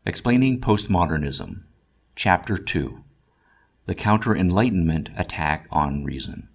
Explaining Postmodernism, Chapter 2, The Counter-Enlightenment Attack on Reason.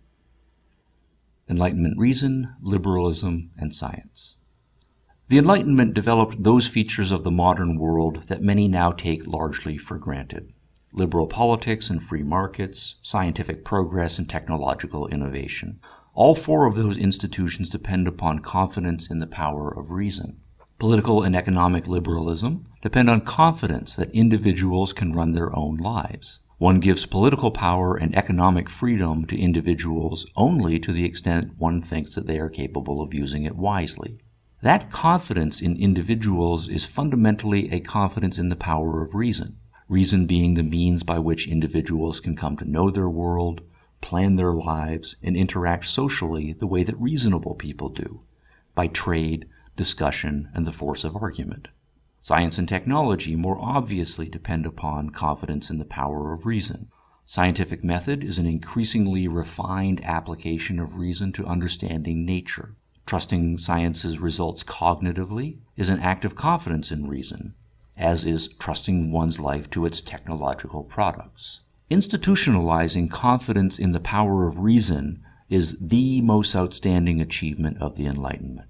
Enlightenment Reason, Liberalism, and Science. The Enlightenment developed those features of the modern world that many now take largely for granted: liberal politics and free markets, scientific progress, and technological innovation. All four of those institutions depend upon confidence in the power of reason. Political and economic liberalism depend on confidence that individuals can run their own lives. One gives political power and economic freedom to individuals only to the extent one thinks that they are capable of using it wisely. That confidence in individuals is fundamentally a confidence in the power of reason, reason being the means by which individuals can come to know their world, plan their lives, and interact socially the way that reasonable people do, by trade, discussion, and the force of argument. Science and technology more obviously depend upon confidence in the power of reason. Scientific method is an increasingly refined application of reason to understanding nature. Trusting science's results cognitively is an act of confidence in reason, as is trusting one's life to its technological products. Institutionalizing confidence in the power of reason is the most outstanding achievement of the Enlightenment.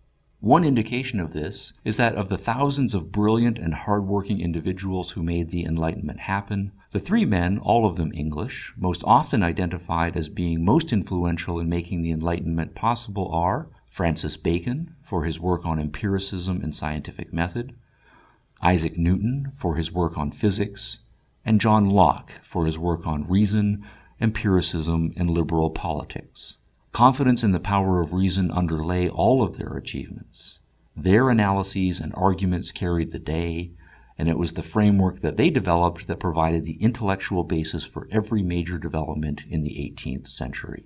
One indication of this is that of the thousands of brilliant and hardworking individuals who made the Enlightenment happen, the three men, all of them English, most often identified as being most influential in making the Enlightenment possible are Francis Bacon, for his work on empiricism and scientific method, Isaac Newton, for his work on physics, and John Locke, for his work on reason, empiricism, and liberal politics. Confidence in the power of reason underlay all of their achievements. Their analyses and arguments carried the day, and it was the framework that they developed that provided the intellectual basis for every major development in the 18th century.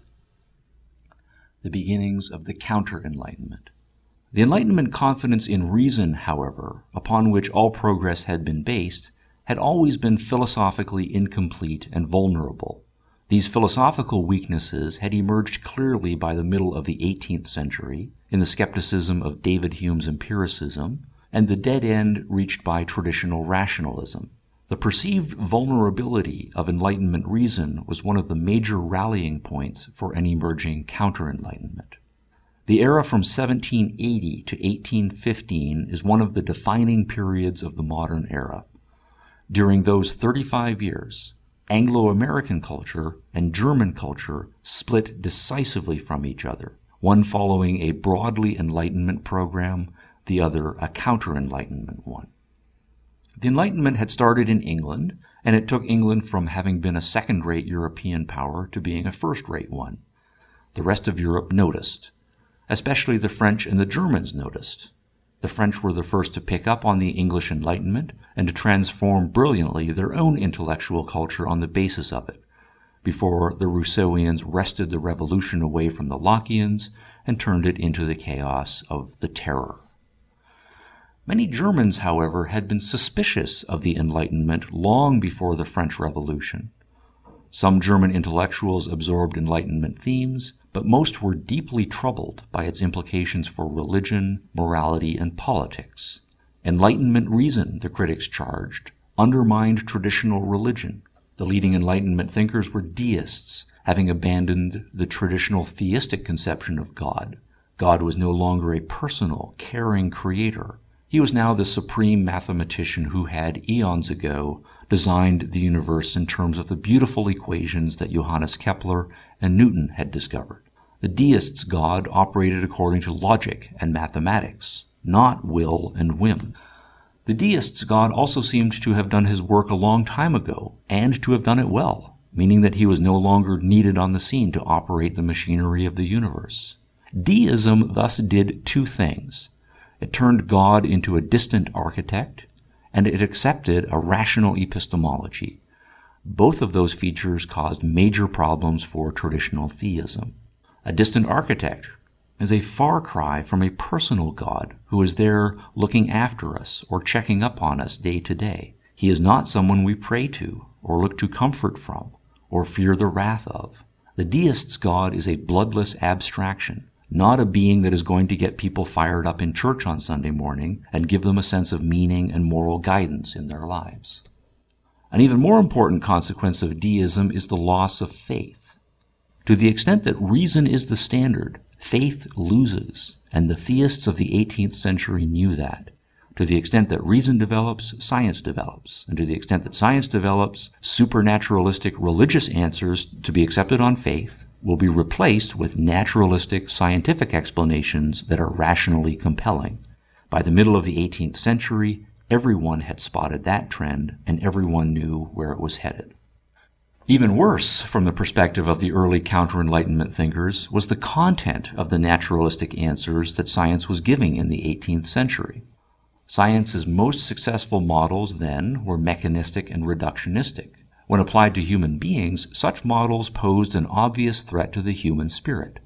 The beginnings of the Counter-Enlightenment. The Enlightenment confidence in reason, however, upon which all progress had been based, had always been philosophically incomplete and vulnerable. These philosophical weaknesses had emerged clearly by the middle of the 18th century in the skepticism of David Hume's empiricism and the dead end reached by traditional rationalism. The perceived vulnerability of Enlightenment reason was one of the major rallying points for an emerging counter-Enlightenment. The era from 1780 to 1815 is one of the defining periods of the modern era. During those 35 years, Anglo-American culture and German culture split decisively from each other, one following a broadly Enlightenment program, the other a counter-Enlightenment one. The Enlightenment had started in England, and it took England from having been a second-rate European power to being a first-rate one. The rest of Europe noticed. Especially the French and the Germans noticed. The French were the first to pick up on the English Enlightenment and to transform brilliantly their own intellectual culture on the basis of it, before the Rousseauians wrested the revolution away from the Lockeans and turned it into the chaos of the Terror. Many Germans, however, had been suspicious of the Enlightenment long before the French Revolution. Some German intellectuals absorbed Enlightenment themes, but most were deeply troubled by its implications for religion, morality, and politics. Enlightenment reason, the critics charged, undermined traditional religion. The leading Enlightenment thinkers were deists, having abandoned the traditional theistic conception of God. God was no longer a personal, caring creator. He was now the supreme mathematician who had, eons ago, designed the universe in terms of the beautiful equations that Johannes Kepler and Newton had discovered. The deists' God operated according to logic and mathematics, not will and whim. The deists' God also seemed to have done his work a long time ago, and to have done it well, meaning that he was no longer needed on the scene to operate the machinery of the universe. Deism thus did two things. It turned God into a distant architect, and it accepted a rational epistemology. Both of those features caused major problems for traditional theism. A distant architect is a far cry from a personal God who is there looking after us or checking up on us day to day. He is not someone we pray to or look to comfort from or fear the wrath of. The deist's God is a bloodless abstraction, not a being that is going to get people fired up in church on Sunday morning and give them a sense of meaning and moral guidance in their lives. An even more important consequence of deism is the loss of faith. To the extent that reason is the standard, faith loses, and the theists of the 18th century knew that. To the extent that reason develops, science develops. And to the extent that science develops, supernaturalistic religious answers to be accepted on faith will be replaced with naturalistic scientific explanations that are rationally compelling. By the middle of the 18th century, everyone had spotted that trend, and everyone knew where it was headed. Even worse, from the perspective of the early counter-Enlightenment thinkers, was the content of the naturalistic answers that science was giving in the 18th century. Science's most successful models then were mechanistic and reductionistic. When applied to human beings, such models posed an obvious threat to the human spirit.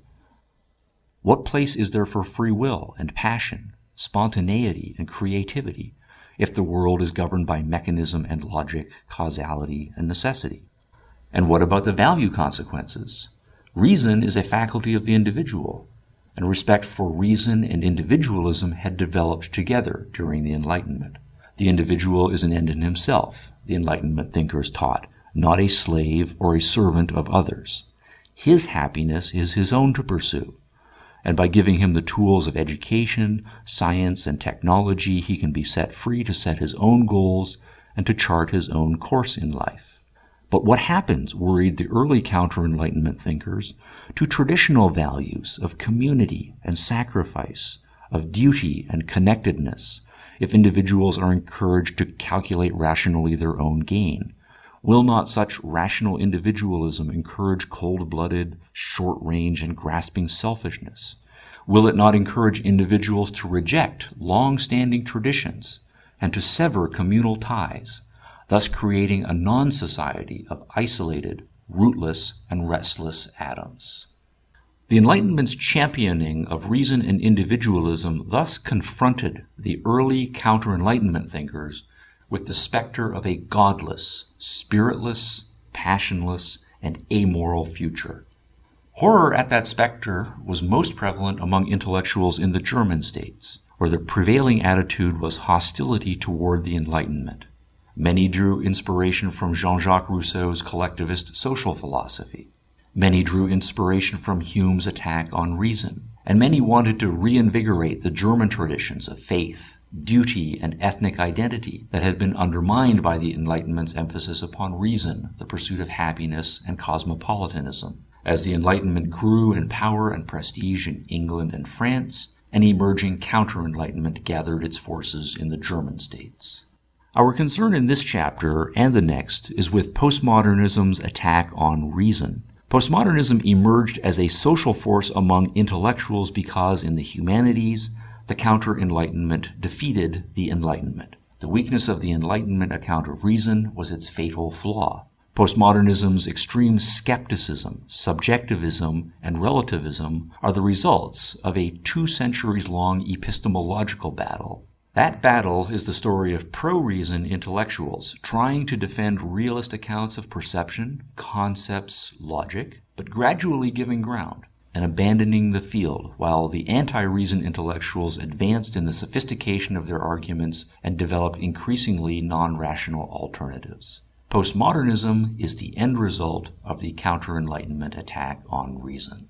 What place is there for free will and passion, spontaneity and creativity, if the world is governed by mechanism and logic, causality and necessity? And what about the value consequences? Reason is a faculty of the individual, and respect for reason and individualism had developed together during the Enlightenment. The individual is an end in himself, the Enlightenment thinkers taught, not a slave or a servant of others. His happiness is his own to pursue, and by giving him the tools of education, science, and technology, he can be set free to set his own goals and to chart his own course in life. But what happens, worried the early counter-Enlightenment thinkers, to traditional values of community and sacrifice, of duty and connectedness, if individuals are encouraged to calculate rationally their own gain? Will not such rational individualism encourage cold-blooded, short-range, and grasping selfishness? Will it not encourage individuals to reject long-standing traditions and to sever communal ties, thus creating a non-society of isolated, rootless, and restless atoms? The Enlightenment's championing of reason and individualism thus confronted the early counter-Enlightenment thinkers with the specter of a godless, spiritless, passionless, and amoral future. Horror at that specter was most prevalent among intellectuals in the German states, where the prevailing attitude was hostility toward the Enlightenment. Many drew inspiration from Jean-Jacques Rousseau's collectivist social philosophy. Many drew inspiration from Hume's attack on reason, and many wanted to reinvigorate the German traditions of faith, duty, and ethnic identity that had been undermined by the Enlightenment's emphasis upon reason, the pursuit of happiness, and cosmopolitanism. As the Enlightenment grew in power and prestige in England and France, an emerging counter-Enlightenment gathered its forces in the German states. Our concern in this chapter and the next is with postmodernism's attack on reason. Postmodernism emerged as a social force among intellectuals because in the humanities, the counter-Enlightenment defeated the Enlightenment. The weakness of the Enlightenment account of reason was its fatal flaw. Postmodernism's extreme skepticism, subjectivism, and relativism are the results of a 2 centuries-long epistemological battle. That battle is the story of pro-reason intellectuals trying to defend realist accounts of perception, concepts, logic, but gradually giving ground and abandoning the field, while the anti-reason intellectuals advanced in the sophistication of their arguments and developed increasingly non-rational alternatives. Postmodernism is the end result of the counter-Enlightenment attack on reason.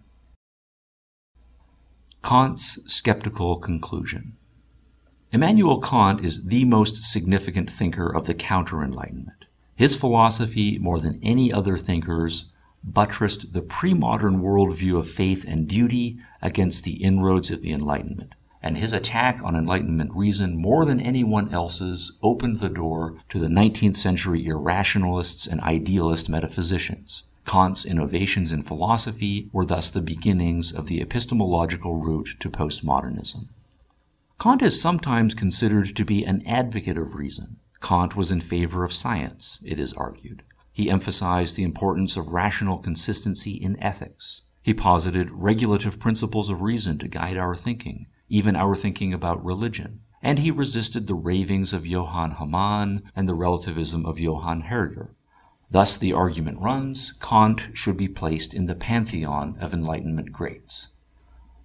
Kant's skeptical conclusion. Immanuel Kant is the most significant thinker of the counter-Enlightenment. His philosophy, more than any other thinker's, buttressed the pre-modern worldview of faith and duty against the inroads of the Enlightenment, and his attack on Enlightenment reason, more than anyone else's, opened the door to the 19th century irrationalists and idealist metaphysicians. Kant's innovations in philosophy were thus the beginnings of the epistemological route to postmodernism. Kant is sometimes considered to be an advocate of reason. Kant was in favor of science, it is argued. He emphasized the importance of rational consistency in ethics. He posited regulative principles of reason to guide our thinking, even our thinking about religion. And he resisted the ravings of Johann Hamann and the relativism of Johann Herder. Thus the argument runs, Kant should be placed in the pantheon of Enlightenment greats.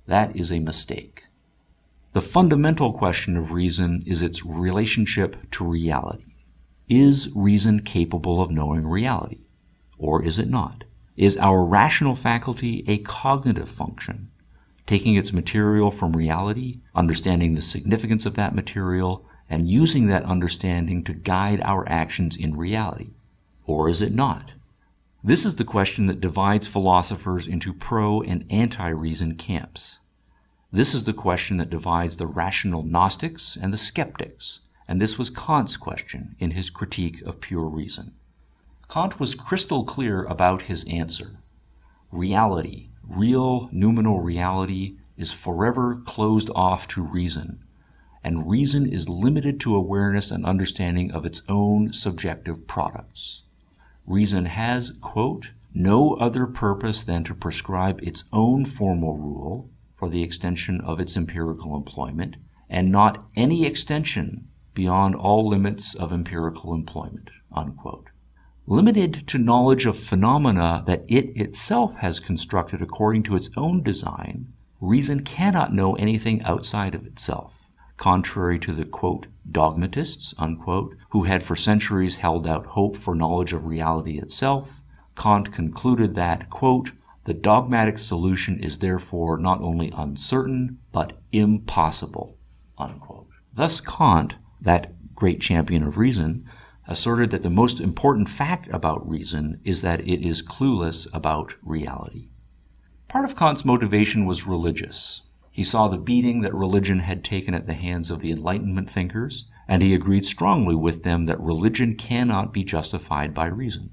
That is a mistake. The fundamental question of reason is its relationship to reality. Is reason capable of knowing reality, or is it not? Is our rational faculty a cognitive function, taking its material from reality, understanding the significance of that material, and using that understanding to guide our actions in reality? Or is it not? This is the question that divides philosophers into pro- and anti-reason camps. This is the question that divides the rational Gnostics and the skeptics, and this was Kant's question in his critique of pure reason. Kant was crystal clear about his answer. Reality, real noumenal reality, is forever closed off to reason, and reason is limited to awareness and understanding of its own subjective products. Reason has, quote, no other purpose than to prescribe its own formal rule for the extension of its empirical employment, and not any extension beyond all limits of empirical employment, unquote. Limited to knowledge of phenomena that it itself has constructed according to its own design, reason cannot know anything outside of itself, contrary to the, quote, dogmatists, unquote, who had for centuries held out hope for knowledge of reality itself. Kant concluded that, quote, the dogmatic solution is therefore not only uncertain, but impossible, unquote. Thus Kant, that great champion of reason, asserted that the most important fact about reason is that it is clueless about reality. Part of Kant's motivation was religious. He saw the beating that religion had taken at the hands of the Enlightenment thinkers, and he agreed strongly with them that religion cannot be justified by reason.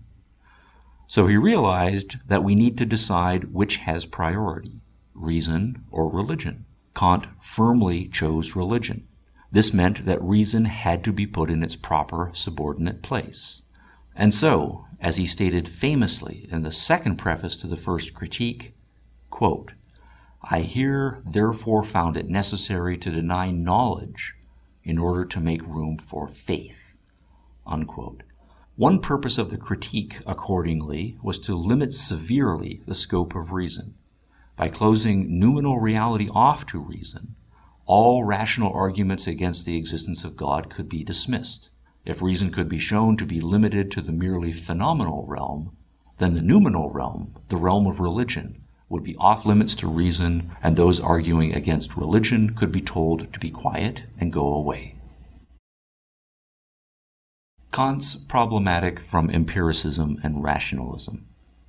So he realized that we need to decide which has priority, reason or religion. Kant firmly chose religion. This meant that reason had to be put in its proper subordinate place. And so, as he stated famously in the second preface to the first critique, quote, I here therefore found it necessary to deny knowledge in order to make room for faith, unquote. One purpose of the critique, accordingly, was to limit severely the scope of reason. By closing noumenal reality off to reason, all rational arguments against the existence of God could be dismissed. If reason could be shown to be limited to the merely phenomenal realm, then the noumenal realm, the realm of religion, would be off limits to reason, and those arguing against religion could be told to be quiet and go away. Kant's problematic from empiricism and rationalism.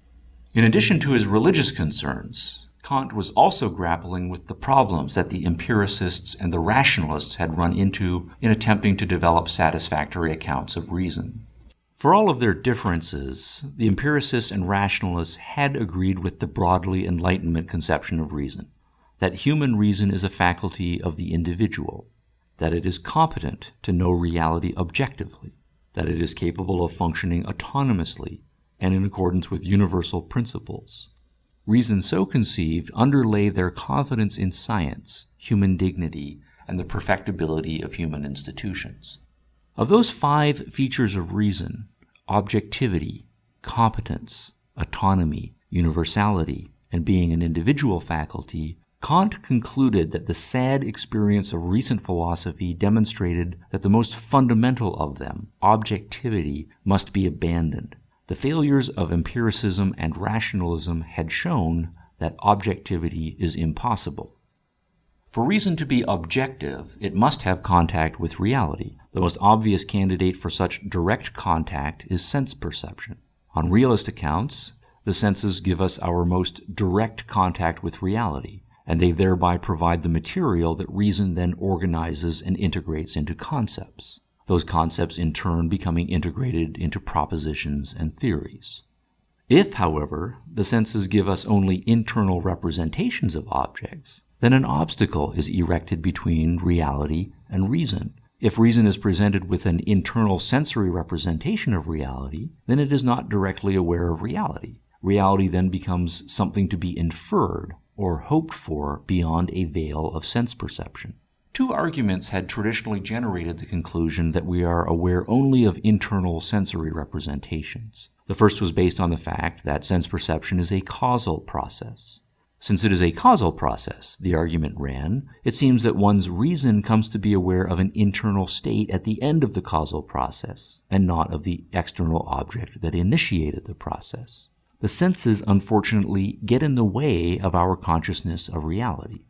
In addition to his religious concerns, Kant was also grappling with the problems that the empiricists and the rationalists had run into in attempting to develop satisfactory accounts of reason. For all of their differences, the empiricists and rationalists had agreed with the broadly Enlightenment conception of reason, that human reason is a faculty of the individual, that it is competent to know reality objectively, that it is capable of functioning autonomously and in accordance with universal principles. Reason so conceived underlay their confidence in science, human dignity, and the perfectibility of human institutions. Of those 5 features of reason, objectivity, competence, autonomy, universality, and being an individual faculty, Kant concluded that the sad experience of recent philosophy demonstrated that the most fundamental of them, objectivity, must be abandoned. The failures of empiricism and rationalism had shown that objectivity is impossible. For reason to be objective, it must have contact with reality. The most obvious candidate for such direct contact is sense perception. On realist accounts, the senses give us our most direct contact with reality, and they thereby provide the material that reason then organizes and integrates into concepts. Those concepts in turn becoming integrated into propositions and theories. If, however, the senses give us only internal representations of objects, then an obstacle is erected between reality and reason. If reason is presented with an internal sensory representation of reality, then it is not directly aware of reality. Reality then becomes something to be inferred or hoped for beyond a veil of sense perception. 2 arguments had traditionally generated the conclusion that we are aware only of internal sensory representations. The first was based on the fact that sense perception is a causal process. Since it is a causal process, the argument ran, it seems that one's reason comes to be aware of an internal state at the end of the causal process, and not of the external object that initiated the process. The senses, unfortunately, get in the way of our consciousness of reality.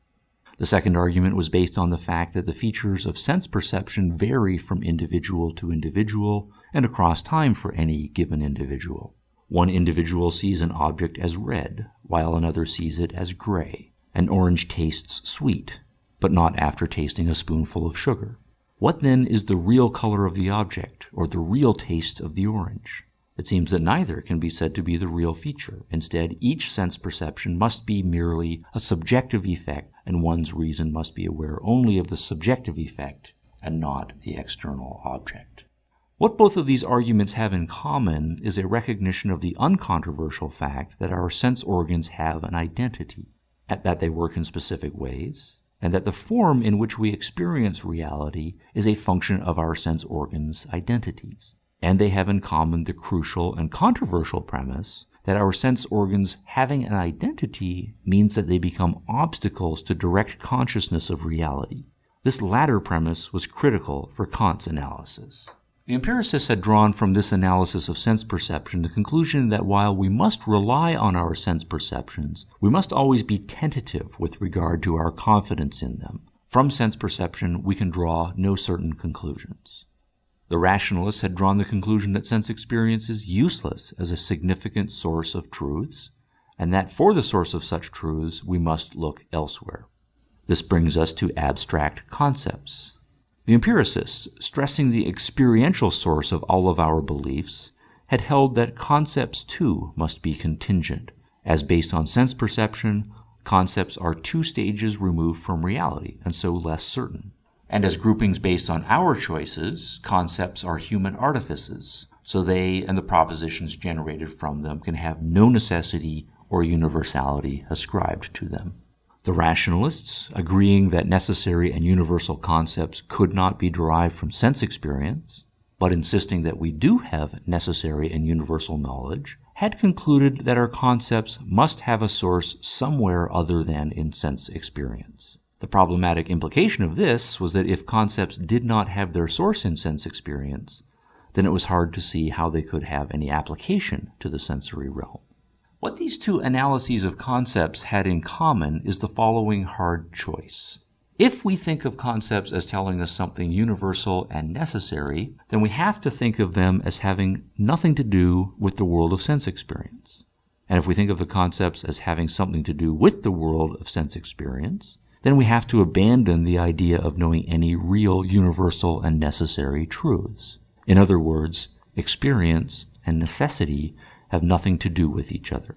The second argument was based on the fact that the features of sense perception vary from individual to individual and across time for any given individual. One individual sees an object as red, while another sees it as gray. An orange tastes sweet, but not after tasting a spoonful of sugar. What then is the real color of the object, or the real taste of the orange? It seems that neither can be said to be the real feature. Instead, each sense perception must be merely a subjective effect, and one's reason must be aware only of the subjective effect and not the external object. What both of these arguments have in common is a recognition of the uncontroversial fact that our sense organs have an identity, that they work in specific ways, and that the form in which we experience reality is a function of our sense organs' identities. And they have in common the crucial and controversial premise that our sense organs having an identity means that they become obstacles to direct consciousness of reality. This latter premise was critical for Kant's analysis. The empiricists had drawn from this analysis of sense perception the conclusion that while we must rely on our sense perceptions, we must always be tentative with regard to our confidence in them. From sense perception, we can draw no certain conclusions. The rationalists had drawn the conclusion that sense experience is useless as a significant source of truths, and that for the source of such truths, we must look elsewhere. This brings us to abstract concepts. The empiricists, stressing the experiential source of all of our beliefs, had held that concepts too must be contingent, as based on sense perception, concepts are 2 stages removed from reality, and so less certain. And as groupings based on our choices, concepts are human artifices, so they and the propositions generated from them can have no necessity or universality ascribed to them. The rationalists, agreeing that necessary and universal concepts could not be derived from sense experience, but insisting that we do have necessary and universal knowledge, had concluded that our concepts must have a source somewhere other than in sense experience. The problematic implication of this was that if concepts did not have their source in sense experience, then it was hard to see how they could have any application to the sensory realm. What these 2 analyses of concepts had in common is the following hard choice. If we think of concepts as telling us something universal and necessary, then we have to think of them as having nothing to do with the world of sense experience. And if we think of the concepts as having something to do with the world of sense experience, then we have to abandon the idea of knowing any real, universal, and necessary truths. In other words, experience and necessity have nothing to do with each other.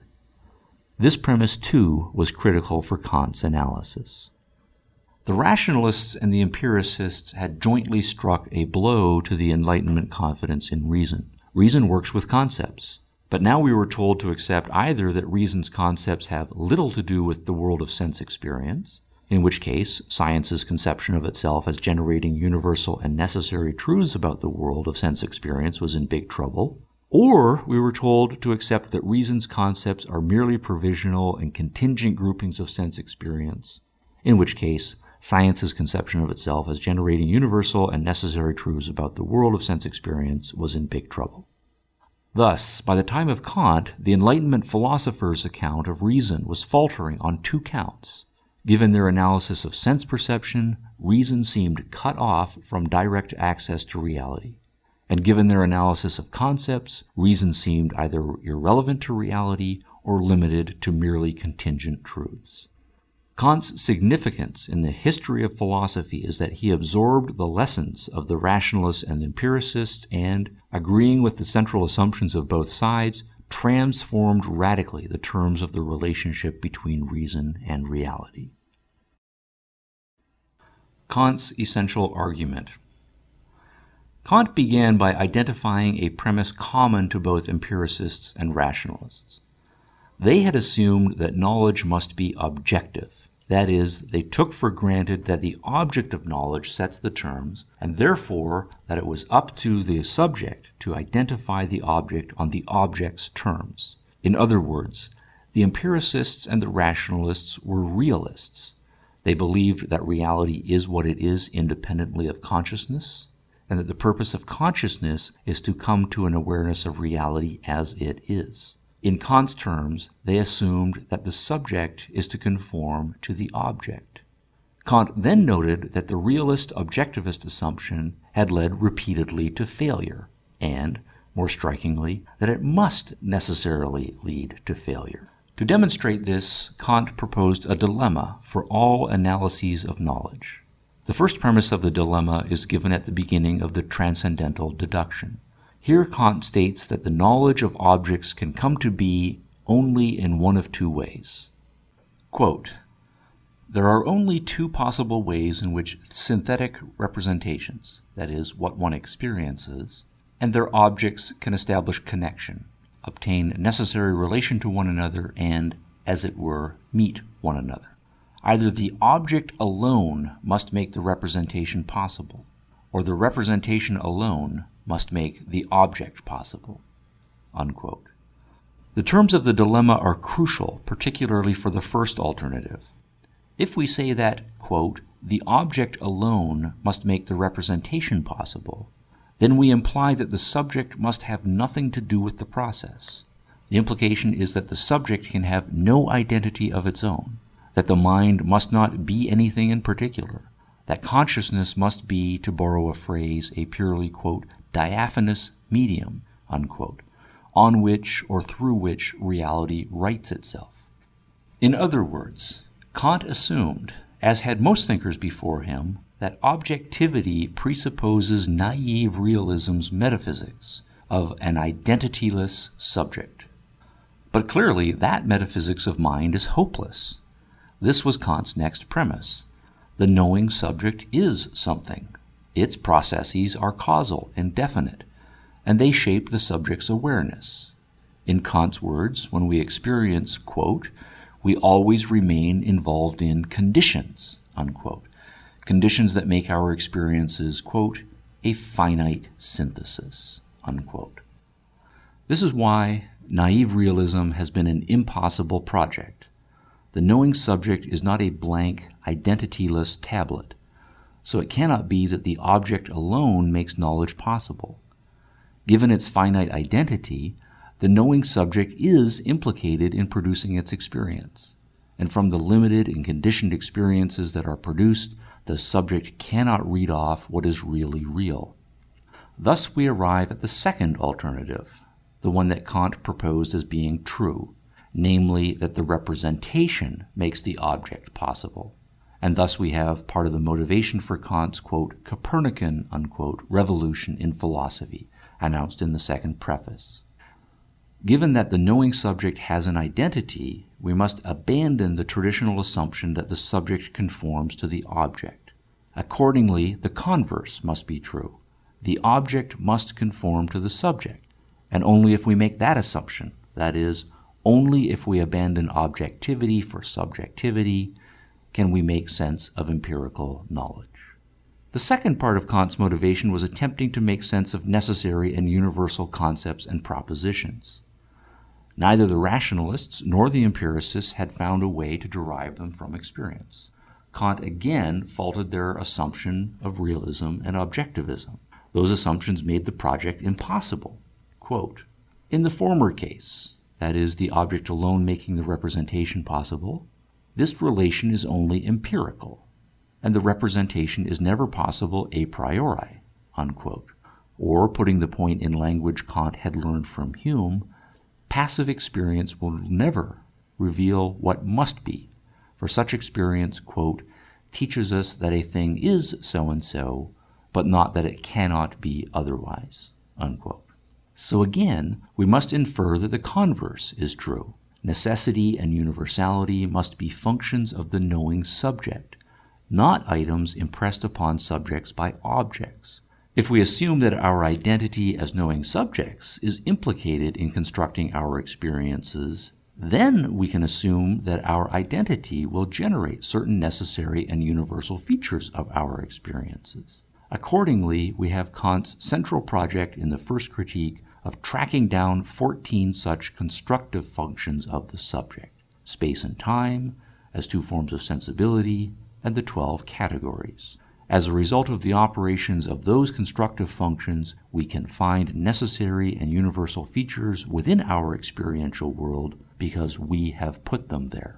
This premise, too, was critical for Kant's analysis. The rationalists and the empiricists had jointly struck a blow to the Enlightenment confidence in reason. Reason works with concepts, but now we were told to accept either that reason's concepts have little to do with the world of sense experience, in which case science's conception of itself as generating universal and necessary truths about the world of sense experience was in big trouble, or we were told to accept that reason's concepts are merely provisional and contingent groupings of sense experience, in which case science's conception of itself as generating universal and necessary truths about the world of sense experience was in big trouble. Thus, by the time of Kant, the Enlightenment philosophers' account of reason was faltering on 2 counts. Given their analysis of sense perception, reason seemed cut off from direct access to reality. And given their analysis of concepts, reason seemed either irrelevant to reality or limited to merely contingent truths. Kant's significance in the history of philosophy is that he absorbed the lessons of the rationalists and empiricists and, agreeing with the central assumptions of both sides, transformed radically the terms of the relationship between reason and reality. Kant's essential argument. Kant began by identifying a premise common to both empiricists and rationalists. They had assumed that knowledge must be objective. That is, they took for granted that the object of knowledge sets the terms, and therefore that it was up to the subject to identify the object on the object's terms. In other words, The empiricists and the rationalists were realists. They believed that reality is what it is independently of consciousness, and that the purpose of consciousness is to come to an awareness of reality as it is. In Kant's terms, they assumed that the subject is to conform to the object. Kant then noted that the realist objectivist assumption had led repeatedly to failure, and, more strikingly, that it must necessarily lead to failure. To demonstrate this, Kant proposed a dilemma for all analyses of knowledge. The first premise of the dilemma is given at the beginning of the transcendental deduction. Here Kant states that the knowledge of objects can come to be only in one of two ways. Quote, "There are only two possible ways in which synthetic representations, that is, what one experiences, and their objects can establish connection, obtain necessary relation to one another, and, as it were, meet one another. Either the object alone must make the representation possible, or the representation alone must make the object possible." Unquote. The terms of the dilemma are crucial, particularly for the first alternative. If we say that, quote, "the object alone must make the representation possible," then we imply that the subject must have nothing to do with the process. The implication is that the subject can have no identity of its own, that the mind must not be anything in particular, that consciousness must be, to borrow a phrase, a purely, quote, "diaphanous medium," unquote, on which or through which reality writes itself. In other words, Kant assumed, as had most thinkers before him, that objectivity presupposes naive realism's metaphysics of an identityless subject. But clearly that metaphysics of mind is hopeless. This was Kant's next premise. The knowing subject is something. Its processes are causal and definite, and they shape the subject's awareness. In Kant's words, when we experience, quote, "we always remain involved in conditions," unquote, conditions that make our experiences, quote, "a finite synthesis," unquote. This is why naive realism has been an impossible project. The knowing subject is not a blank, identityless tablet, so it cannot be that the object alone makes knowledge possible. Given its finite identity, the knowing subject is implicated in producing its experience, and from the limited and conditioned experiences that are produced, the subject cannot read off what is really real. Thus we arrive at the second alternative, the one that Kant proposed as being true, namely that the representation makes the object possible. And thus we have part of the motivation for Kant's, quote, "Copernican," unquote, revolution in philosophy, announced in the second preface. Given that the knowing subject has an identity, we must abandon the traditional assumption that the subject conforms to the object. Accordingly, the converse must be true. The object must conform to the subject, and only if we make that assumption, that is, only if we abandon objectivity for subjectivity, can we make sense of empirical knowledge. The second part of Kant's motivation was attempting to make sense of necessary and universal concepts and propositions. Neither the rationalists nor the empiricists had found a way to derive them from experience. Kant again faulted their assumption of realism and objectivism. Those assumptions made the project impossible. Quote, "In the former case, that is, the object alone making the representation possible, this relation is only empirical, and the representation is never possible a priori," unquote. Or, putting the point in language Kant had learned from Hume, passive experience will never reveal what must be, for such experience, quote, "teaches us that a thing is so-and-so, but not that it cannot be otherwise," unquote. So again, we must infer that the converse is true. Necessity and universality must be functions of the knowing subject, not items impressed upon subjects by objects. If we assume that our identity as knowing subjects is implicated in constructing our experiences, then we can assume that our identity will generate certain necessary and universal features of our experiences. Accordingly, we have Kant's central project in the first critique of tracking down 14 such constructive functions of the subject: space and time, as two forms of sensibility, and the 12 categories. As a result of the operations of those constructive functions, we can find necessary and universal features within our experiential world because we have put them there.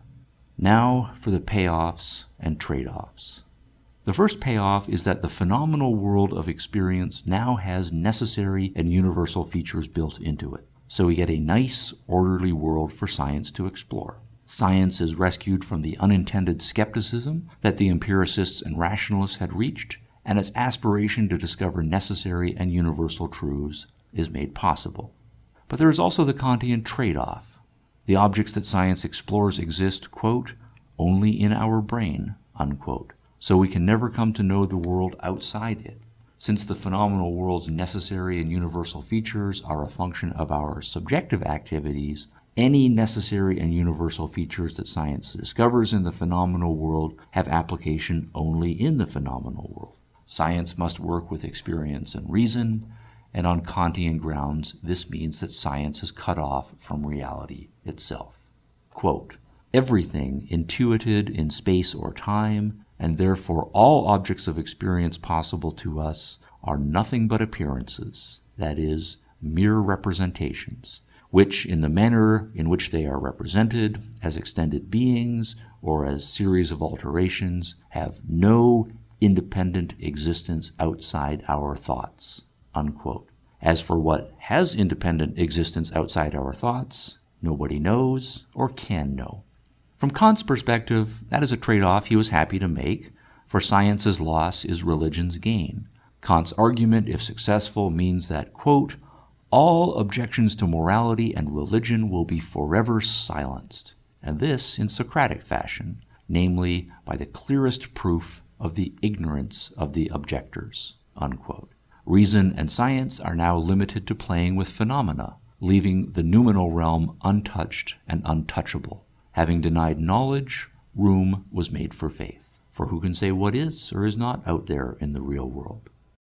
Now for the payoffs and trade-offs. The first payoff is that the phenomenal world of experience now has necessary and universal features built into it. So we get a nice, orderly world for science to explore. Science is rescued from the unintended skepticism that the empiricists and rationalists had reached, and its aspiration to discover necessary and universal truths is made possible. But there is also the Kantian trade-off. The objects that science explores exist, quote, only in our brain, unquote, so we can never come to know the world outside it. Since the phenomenal world's necessary and universal features are a function of our subjective activities, any necessary and universal features that science discovers in the phenomenal world have application only in the phenomenal world. Science must work with experience and reason, and on Kantian grounds, this means that science is cut off from reality itself. Quote, everything intuited in space or time, and therefore all objects of experience possible to us, are nothing but appearances, that is, mere representations, which, in the manner in which they are represented, as extended beings or as series of alterations, have no independent existence outside our thoughts, unquote. As for what has independent existence outside our thoughts, nobody knows or can know. From Kant's perspective, that is a trade-off he was happy to make, for science's loss is religion's gain. Kant's argument, if successful, means that, quote, all objections to morality and religion will be forever silenced, and this in Socratic fashion, namely by the clearest proof of the ignorance of the objectors, unquote. Reason and science are now limited to playing with phenomena, leaving the noumenal realm untouched and untouchable. Having denied knowledge, room was made for faith. For who can say what is or is not out there in the real world?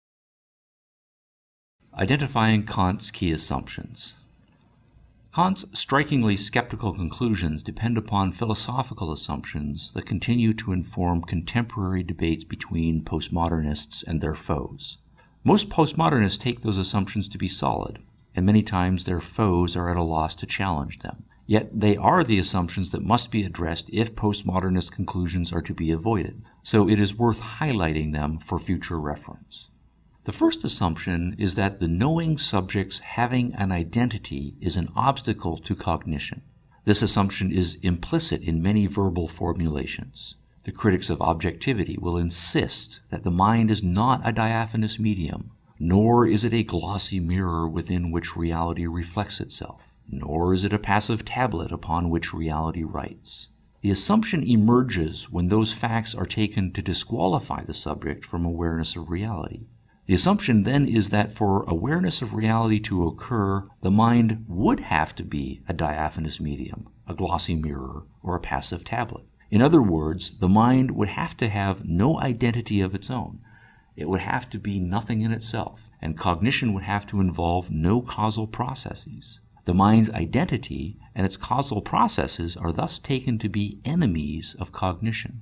Identifying Kant's key assumptions. Kant's strikingly skeptical conclusions depend upon philosophical assumptions that continue to inform contemporary debates between postmodernists and their foes. Most postmodernists take those assumptions to be solid, and many times their foes are at a loss to challenge them. Yet they are the assumptions that must be addressed if postmodernist conclusions are to be avoided, so it is worth highlighting them for future reference. The first assumption is that the knowing subject's having an identity is an obstacle to cognition. This assumption is implicit in many verbal formulations. The critics of objectivity will insist that the mind is not a diaphanous medium, nor is it a glossy mirror within which reality reflects itself, nor is it a passive tablet upon which reality writes. The assumption emerges when those facts are taken to disqualify the subject from awareness of reality. The assumption then is that for awareness of reality to occur, the mind would have to be a diaphanous medium, a glossy mirror, or a passive tablet. In other words, the mind would have to have no identity of its own. It would have to be nothing in itself, and cognition would have to involve no causal processes. The mind's identity and its causal processes are thus taken to be enemies of cognition.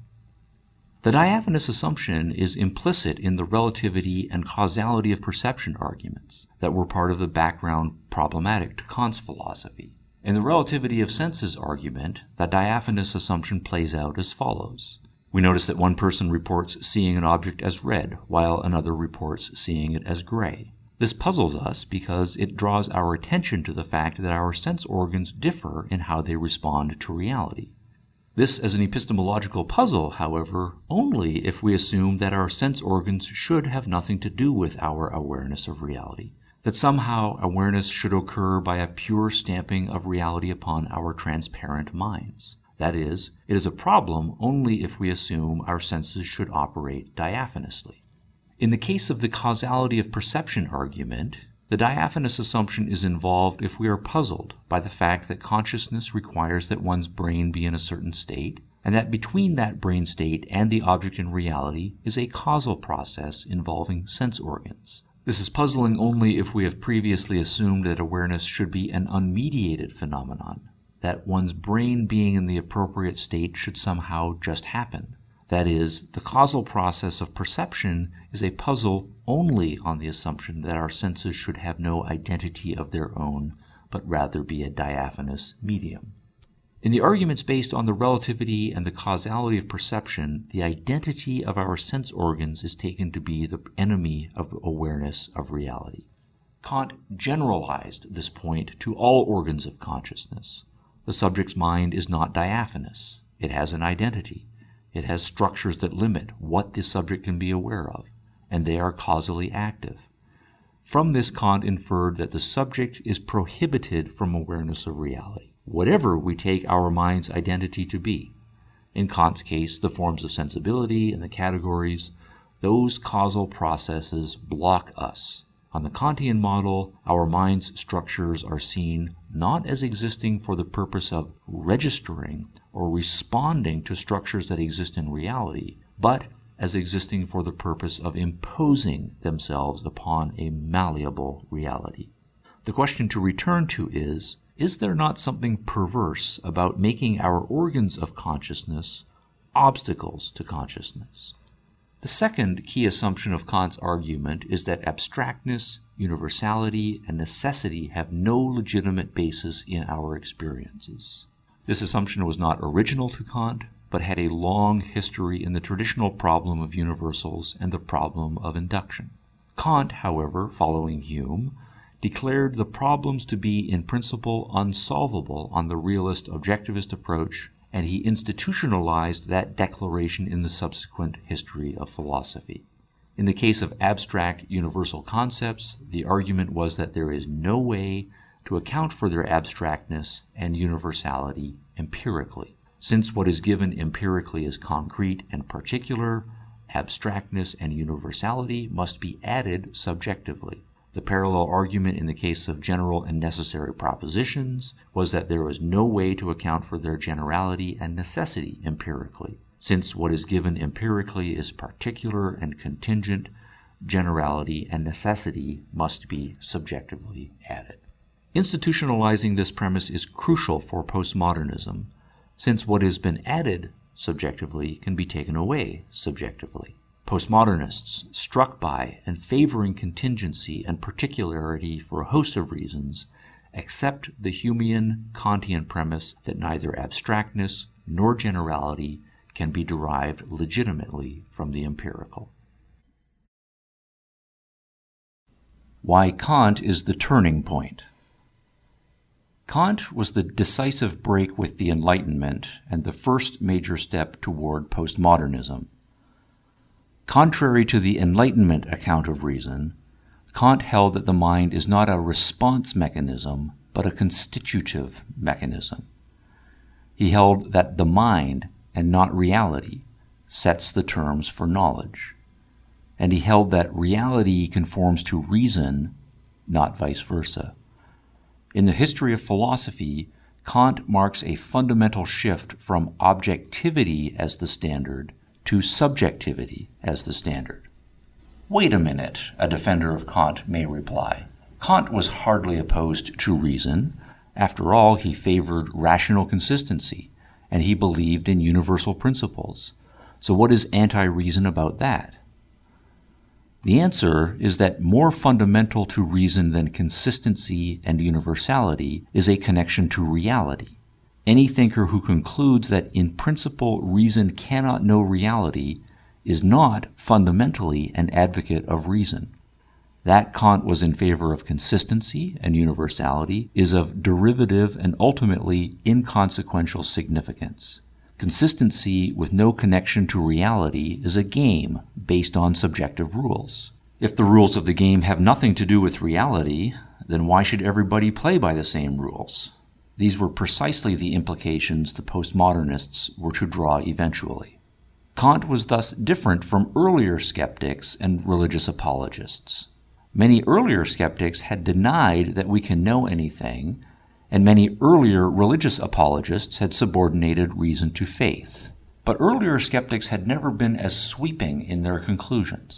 The diaphanous assumption is implicit in the relativity and causality of perception arguments that were part of the background problematic to Kant's philosophy. In the relativity of senses argument, the diaphanous assumption plays out as follows. We notice that one person reports seeing an object as red, while another reports seeing it as gray. This puzzles us because it draws our attention to the fact that our sense organs differ in how they respond to reality. This as an epistemological puzzle, however, only if we assume that our sense organs should have nothing to do with our awareness of reality, that somehow awareness should occur by a pure stamping of reality upon our transparent minds. That is, it is a problem only if we assume our senses should operate diaphanously. In the case of the causality of perception argument, the diaphanous assumption is involved if we are puzzled by the fact that consciousness requires that one's brain be in a certain state, and that between that brain state and the object in reality is a causal process involving sense organs. This is puzzling only if we have previously assumed that awareness should be an unmediated phenomenon, that one's brain being in the appropriate state should somehow just happen. That is, the causal process of perception is a puzzle only on the assumption that our senses should have no identity of their own, but rather be a diaphanous medium. In the arguments based on the relativity and the causality of perception, the identity of our sense organs is taken to be the enemy of awareness of reality. Kant generalized this point to all organs of consciousness. The subject's mind is not diaphanous. It has an identity. It has structures that limit what the subject can be aware of, and they are causally active. From this, Kant inferred that the subject is prohibited from awareness of reality, whatever we take our mind's identity to be. In Kant's case, the forms of sensibility and the categories, those causal processes block us. On the Kantian model, our mind's structures are seen not as existing for the purpose of registering or responding to structures that exist in reality, but as existing for the purpose of imposing themselves upon a malleable reality. The question to return to is there not something perverse about making our organs of consciousness obstacles to consciousness? The second key assumption of Kant's argument is that abstractness, universality, and necessity have no legitimate basis in our experiences. This assumption was not original to Kant, but had a long history in the traditional problem of universals and the problem of induction. Kant, however, following Hume, declared the problems to be in principle unsolvable on the realist objectivist approach, and he institutionalized that declaration in the subsequent history of philosophy. In the case of abstract universal concepts, the argument was that there is no way to account for their abstractness and universality empirically. Since what is given empirically is concrete and particular, abstractness and universality must be added subjectively. The parallel argument in the case of general and necessary propositions was that there was no way to account for their generality and necessity empirically. Since what is given empirically is particular and contingent, generality and necessity must be subjectively added. Institutionalizing this premise is crucial for postmodernism, since what has been added subjectively can be taken away subjectively. Postmodernists, struck by and favoring contingency and particularity for a host of reasons, accept the Humean Kantian premise that neither abstractness nor generality can be derived legitimately from the empirical. Why Kant is the turning point. Kant was the decisive break with the Enlightenment and the first major step toward postmodernism. Contrary to the Enlightenment account of reason, Kant held that the mind is not a response mechanism, but a constitutive mechanism. He held that the mind, and not reality, sets the terms for knowledge. And he held that reality conforms to reason, not vice versa. In the history of philosophy, Kant marks a fundamental shift from objectivity as the standard to subjectivity as the standard. Wait a minute, a defender of Kant may reply. Kant was hardly opposed to reason. After all, he favored rational consistency, and he believed in universal principles. So what is anti-reason about that? The answer is that more fundamental to reason than consistency and universality is a connection to reality. Any thinker who concludes that in principle reason cannot know reality is not fundamentally an advocate of reason. That Kant was in favor of consistency and universality is of derivative and ultimately inconsequential significance. Consistency with no connection to reality is a game based on subjective rules. If the rules of the game have nothing to do with reality, then why should everybody play by the same rules? These were precisely the implications the postmodernists were to draw eventually. Kant was thus different from earlier skeptics and religious apologists. Many earlier skeptics had denied that we can know anything, and many earlier religious apologists had subordinated reason to faith. But earlier skeptics had never been as sweeping in their conclusions.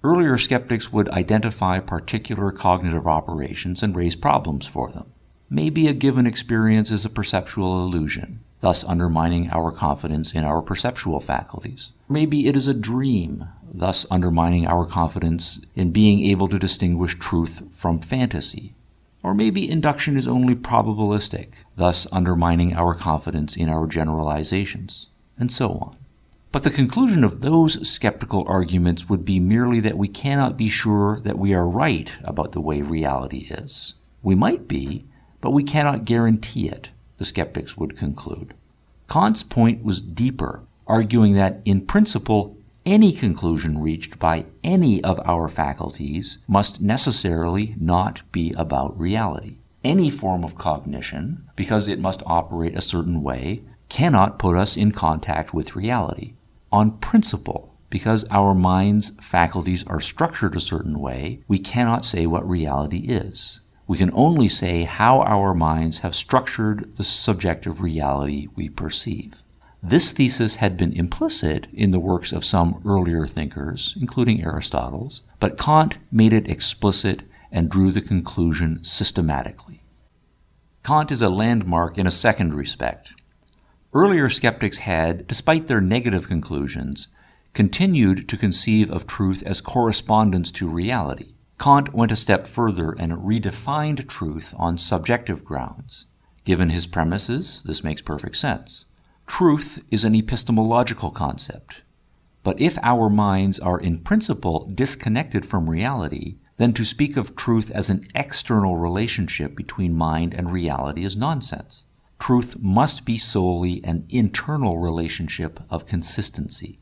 Earlier skeptics would identify particular cognitive operations and raise problems for them. Maybe a given experience is a perceptual illusion, thus undermining our confidence in our perceptual faculties. Maybe it is a dream, thus undermining our confidence in being able to distinguish truth from fantasy. Or maybe induction is only probabilistic, thus undermining our confidence in our generalizations, and so on. But the conclusion of those skeptical arguments would be merely that we cannot be sure that we are right about the way reality is. We might be, but we cannot guarantee it, the skeptics would conclude. Kant's point was deeper, arguing that, in principle, any conclusion reached by any of our faculties must necessarily not be about reality. Any form of cognition, because it must operate a certain way, cannot put us in contact with reality. On principle, because our mind's faculties are structured a certain way, we cannot say what reality is. We can only say how our minds have structured the subjective reality we perceive. This thesis had been implicit in the works of some earlier thinkers, including Aristotle's, but Kant made it explicit and drew the conclusion systematically. Kant is a landmark in a second respect. Earlier skeptics had, despite their negative conclusions, continued to conceive of truth as correspondence to reality. Kant went a step further and redefined truth on subjective grounds. Given his premises, this makes perfect sense. Truth is an epistemological concept. But if our minds are in principle disconnected from reality, then to speak of truth as an external relationship between mind and reality is nonsense. Truth must be solely an internal relationship of consistency.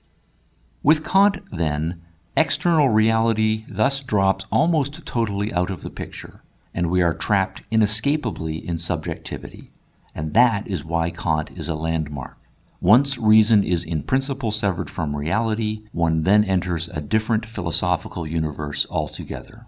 With Kant, then, external reality thus drops almost totally out of the picture, and we are trapped inescapably in subjectivity. And that is why Kant is a landmark. Once reason is in principle severed from reality, one then enters a different philosophical universe altogether.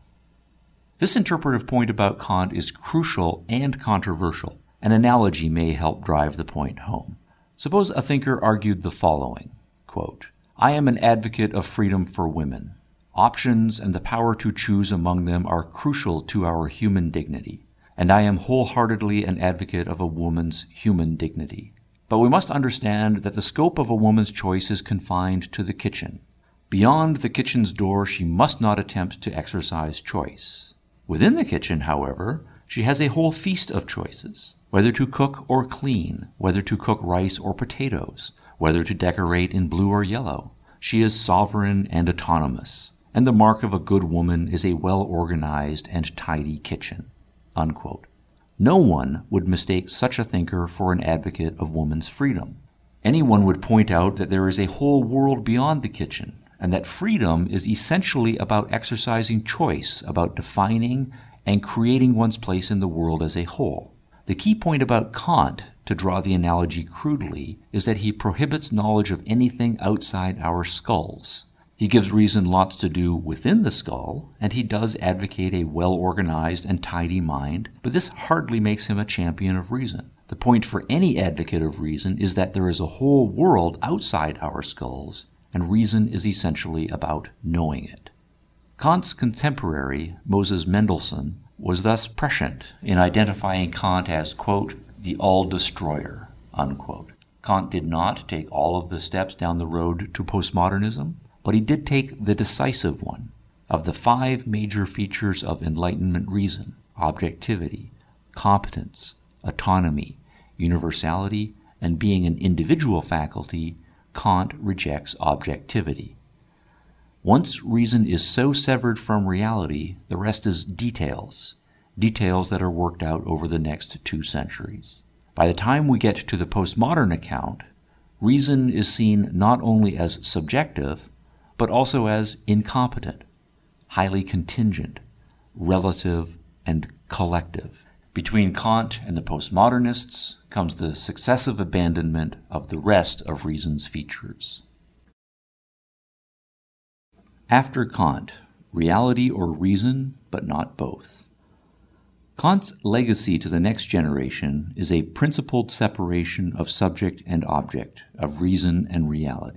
This interpretive point about Kant is crucial and controversial. An analogy may help drive the point home. Suppose a thinker argued the following, quote, "I am an advocate of freedom for women. Options and the power to choose among them are crucial to our human dignity, and I am wholeheartedly an advocate of a woman's human dignity. But we must understand that the scope of a woman's choice is confined to the kitchen. Beyond the kitchen's door, she must not attempt to exercise choice. Within the kitchen, however, she has a whole feast of choices. Whether to cook or clean, whether to cook rice or potatoes, whether to decorate in blue or yellow. She is sovereign and autonomous, and the mark of a good woman is a well-organized and tidy kitchen." Unquote. No one would mistake such a thinker for an advocate of woman's freedom. Anyone would point out that there is a whole world beyond the kitchen, and that freedom is essentially about exercising choice, about defining and creating one's place in the world as a whole. The key point about Kant, to draw the analogy crudely, is that he prohibits knowledge of anything outside our skulls. He gives reason lots to do within the skull, and he does advocate a well-organized and tidy mind, but this hardly makes him a champion of reason. The point for any advocate of reason is that there is a whole world outside our skulls, and reason is essentially about knowing it. Kant's contemporary, Moses Mendelssohn, was thus prescient in identifying Kant as, quote, "the all-destroyer," unquote. Kant did not take all of the steps down the road to postmodernism, but he did take the decisive one. Of the 5 major features of Enlightenment reason, objectivity, competence, autonomy, universality, and being an individual faculty, Kant rejects objectivity. Once reason is so severed from reality, the rest is details that are worked out over the next 2 centuries. By the time we get to the postmodern account, reason is seen not only as subjective, but also as incompetent, highly contingent, relative, and collective. Between Kant and the postmodernists comes the successive abandonment of the rest of reason's features. After Kant, reality or reason, but not both. Kant's legacy to the next generation is a principled separation of subject and object, of reason and reality.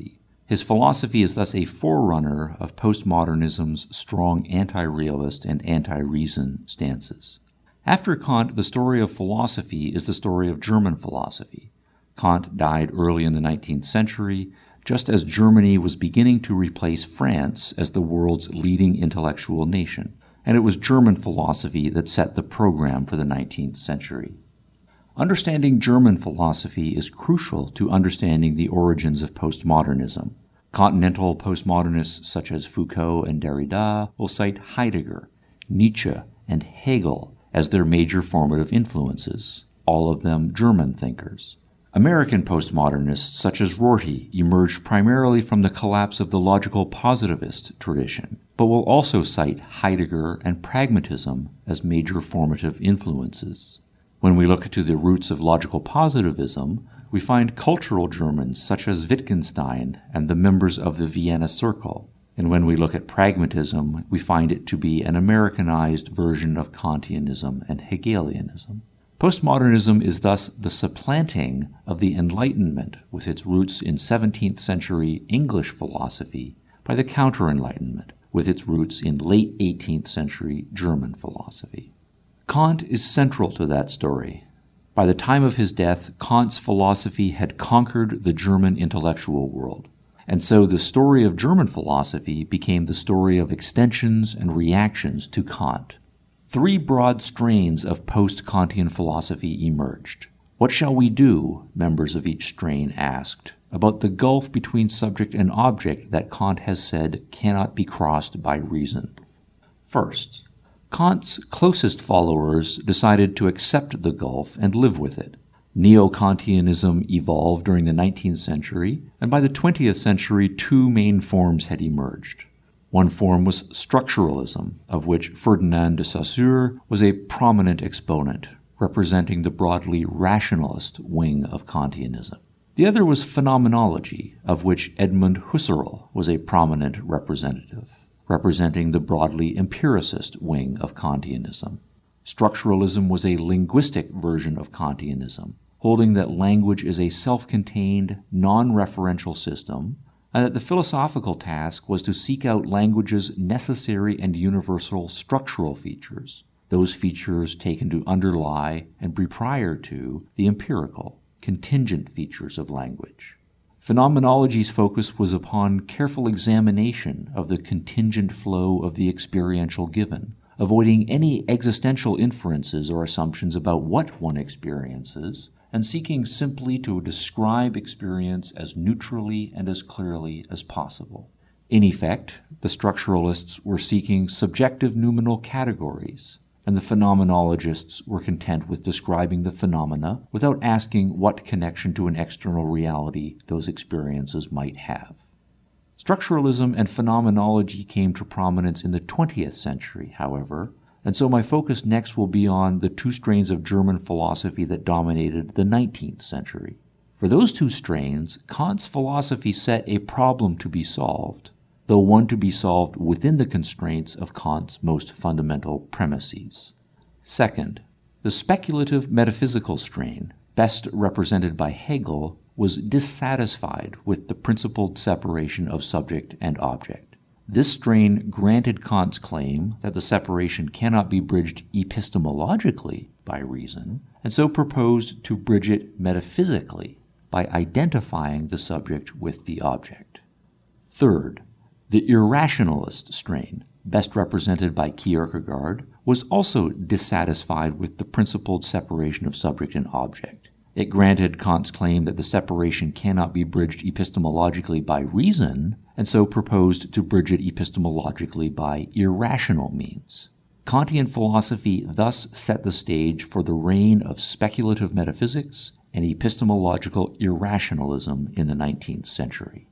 His philosophy is thus a forerunner of postmodernism's strong anti-realist and anti-reason stances. After Kant, the story of philosophy is the story of German philosophy. Kant died early in the 19th century, just as Germany was beginning to replace France as the world's leading intellectual nation, and it was German philosophy that set the program for the 19th century. Understanding German philosophy is crucial to understanding the origins of postmodernism. Continental postmodernists such as Foucault and Derrida will cite Heidegger, Nietzsche, and Hegel as their major formative influences, all of them German thinkers. American postmodernists such as Rorty emerged primarily from the collapse of the logical positivist tradition, but will also cite Heidegger and pragmatism as major formative influences. When we look to the roots of logical positivism, we find cultural Germans such as Wittgenstein and the members of the Vienna Circle. And when we look at pragmatism, we find it to be an Americanized version of Kantianism and Hegelianism. Postmodernism is thus the supplanting of the Enlightenment with its roots in 17th century English philosophy by the Counter-Enlightenment with its roots in late 18th century German philosophy. Kant is central to that story. By the time of his death, Kant's philosophy had conquered the German intellectual world, and so the story of German philosophy became the story of extensions and reactions to Kant. Three broad strains of post-Kantian philosophy emerged. What shall we do, members of each strain asked, about the gulf between subject and object that Kant has said cannot be crossed by reason? First, Kant's closest followers decided to accept the gulf and live with it. Neo-Kantianism evolved during the 19th century, and by the 20th century, two main forms had emerged. One form was structuralism, of which Ferdinand de Saussure was a prominent exponent, representing the broadly rationalist wing of Kantianism. The other was phenomenology, of which Edmund Husserl was a prominent representative, representing the broadly empiricist wing of Kantianism. Structuralism was a linguistic version of Kantianism, holding that language is a self-contained, non-referential system, and that the philosophical task was to seek out language's necessary and universal structural features, those features taken to underlie and be prior to the empirical, contingent features of language. Phenomenology's focus was upon careful examination of the contingent flow of the experiential given, avoiding any existential inferences or assumptions about what one experiences, and seeking simply to describe experience as neutrally and as clearly as possible. In effect, the structuralists were seeking subjective noumenal categories, and the phenomenologists were content with describing the phenomena without asking what connection to an external reality those experiences might have. Structuralism and phenomenology came to prominence in the 20th century, however, and so my focus next will be on the two strains of German philosophy that dominated the 19th century. For those two strains, Kant's philosophy set a problem to be solved, though one to be solved within the constraints of Kant's most fundamental premises. Second, the speculative metaphysical strain, best represented by Hegel, was dissatisfied with the principled separation of subject and object. This strain granted Kant's claim that the separation cannot be bridged epistemologically by reason, and so proposed to bridge it metaphysically by identifying the subject with the object. Third, the irrationalist strain, best represented by Kierkegaard, was also dissatisfied with the principled separation of subject and object. It granted Kant's claim that the separation cannot be bridged epistemologically by reason, and so proposed to bridge it epistemologically by irrational means. Kantian philosophy thus set the stage for the reign of speculative metaphysics and epistemological irrationalism in the 19th century.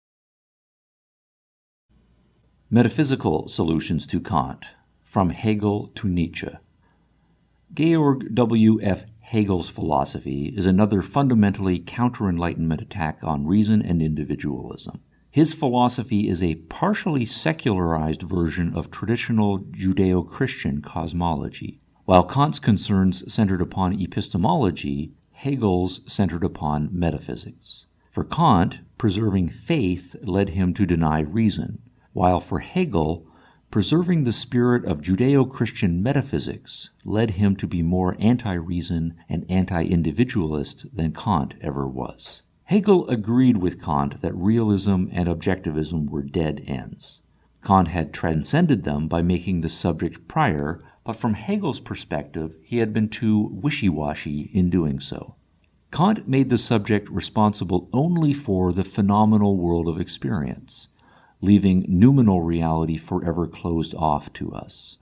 Metaphysical solutions to Kant, from Hegel to Nietzsche. Georg W. F. Hegel's philosophy is another fundamentally counter-Enlightenment attack on reason and individualism. His philosophy is a partially secularized version of traditional Judeo-Christian cosmology. While Kant's concerns centered upon epistemology, Hegel's centered upon metaphysics. For Kant, preserving faith led him to deny reason, while for Hegel, preserving the spirit of Judeo-Christian metaphysics led him to be more anti-reason and anti-individualist than Kant ever was. Hegel agreed with Kant that realism and objectivism were dead ends. Kant had transcended them by making the subject prior, but from Hegel's perspective, he had been too wishy-washy in doing so. Kant made the subject responsible only for the phenomenal world of experience, leaving noumenal reality forever closed off to us.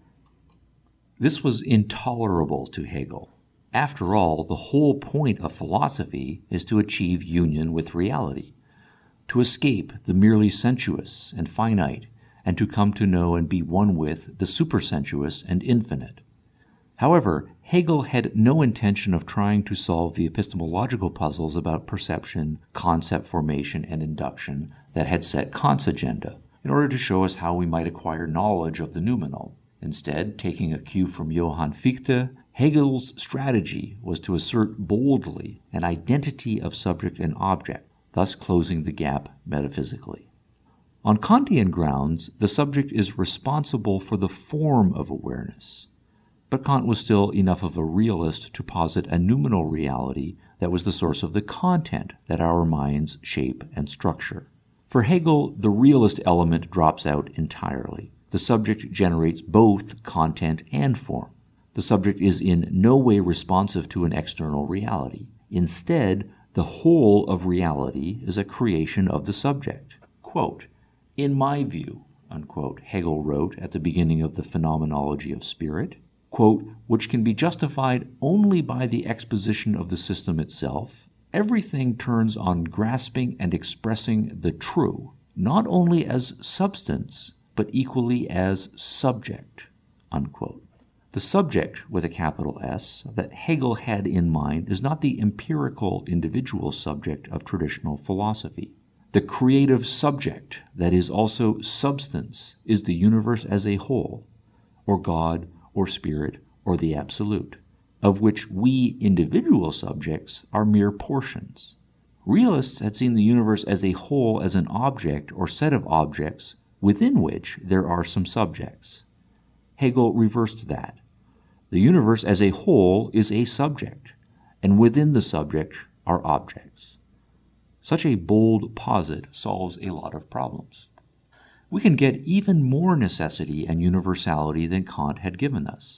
This was intolerable to Hegel. After all, the whole point of philosophy is to achieve union with reality, to escape the merely sensuous and finite, and to come to know and be one with the supersensuous and infinite. However, Hegel had no intention of trying to solve the epistemological puzzles about perception, concept formation, and induction that had set Kant's agenda, in order to show us how we might acquire knowledge of the noumenal. Instead, taking a cue from Johann Fichte, Hegel's strategy was to assert boldly an identity of subject and object, thus closing the gap metaphysically. On Kantian grounds, the subject is responsible for the form of awareness, but Kant was still enough of a realist to posit a noumenal reality that was the source of the content that our minds shape and structure. For Hegel, the realist element drops out entirely. The subject generates both content and form. The subject is in no way responsive to an external reality. Instead, the whole of reality is a creation of the subject. Quote, "In my view," unquote, Hegel wrote at the beginning of the Phenomenology of Spirit, quote, "which can be justified only by the exposition of the system itself, everything turns on grasping and expressing the true, not only as substance, but equally as subject," unquote. The subject, with a capital S, that Hegel had in mind is not the empirical individual subject of traditional philosophy. The creative subject, that is also substance, is the universe as a whole, or God, or spirit, or the absolute, of which we individual subjects are mere portions. Realists had seen the universe as a whole as an object or set of objects within which there are some subjects. Hegel reversed that. The universe as a whole is a subject, and within the subject are objects. Such a bold posit solves a lot of problems. We can get even more necessity and universality than Kant had given us.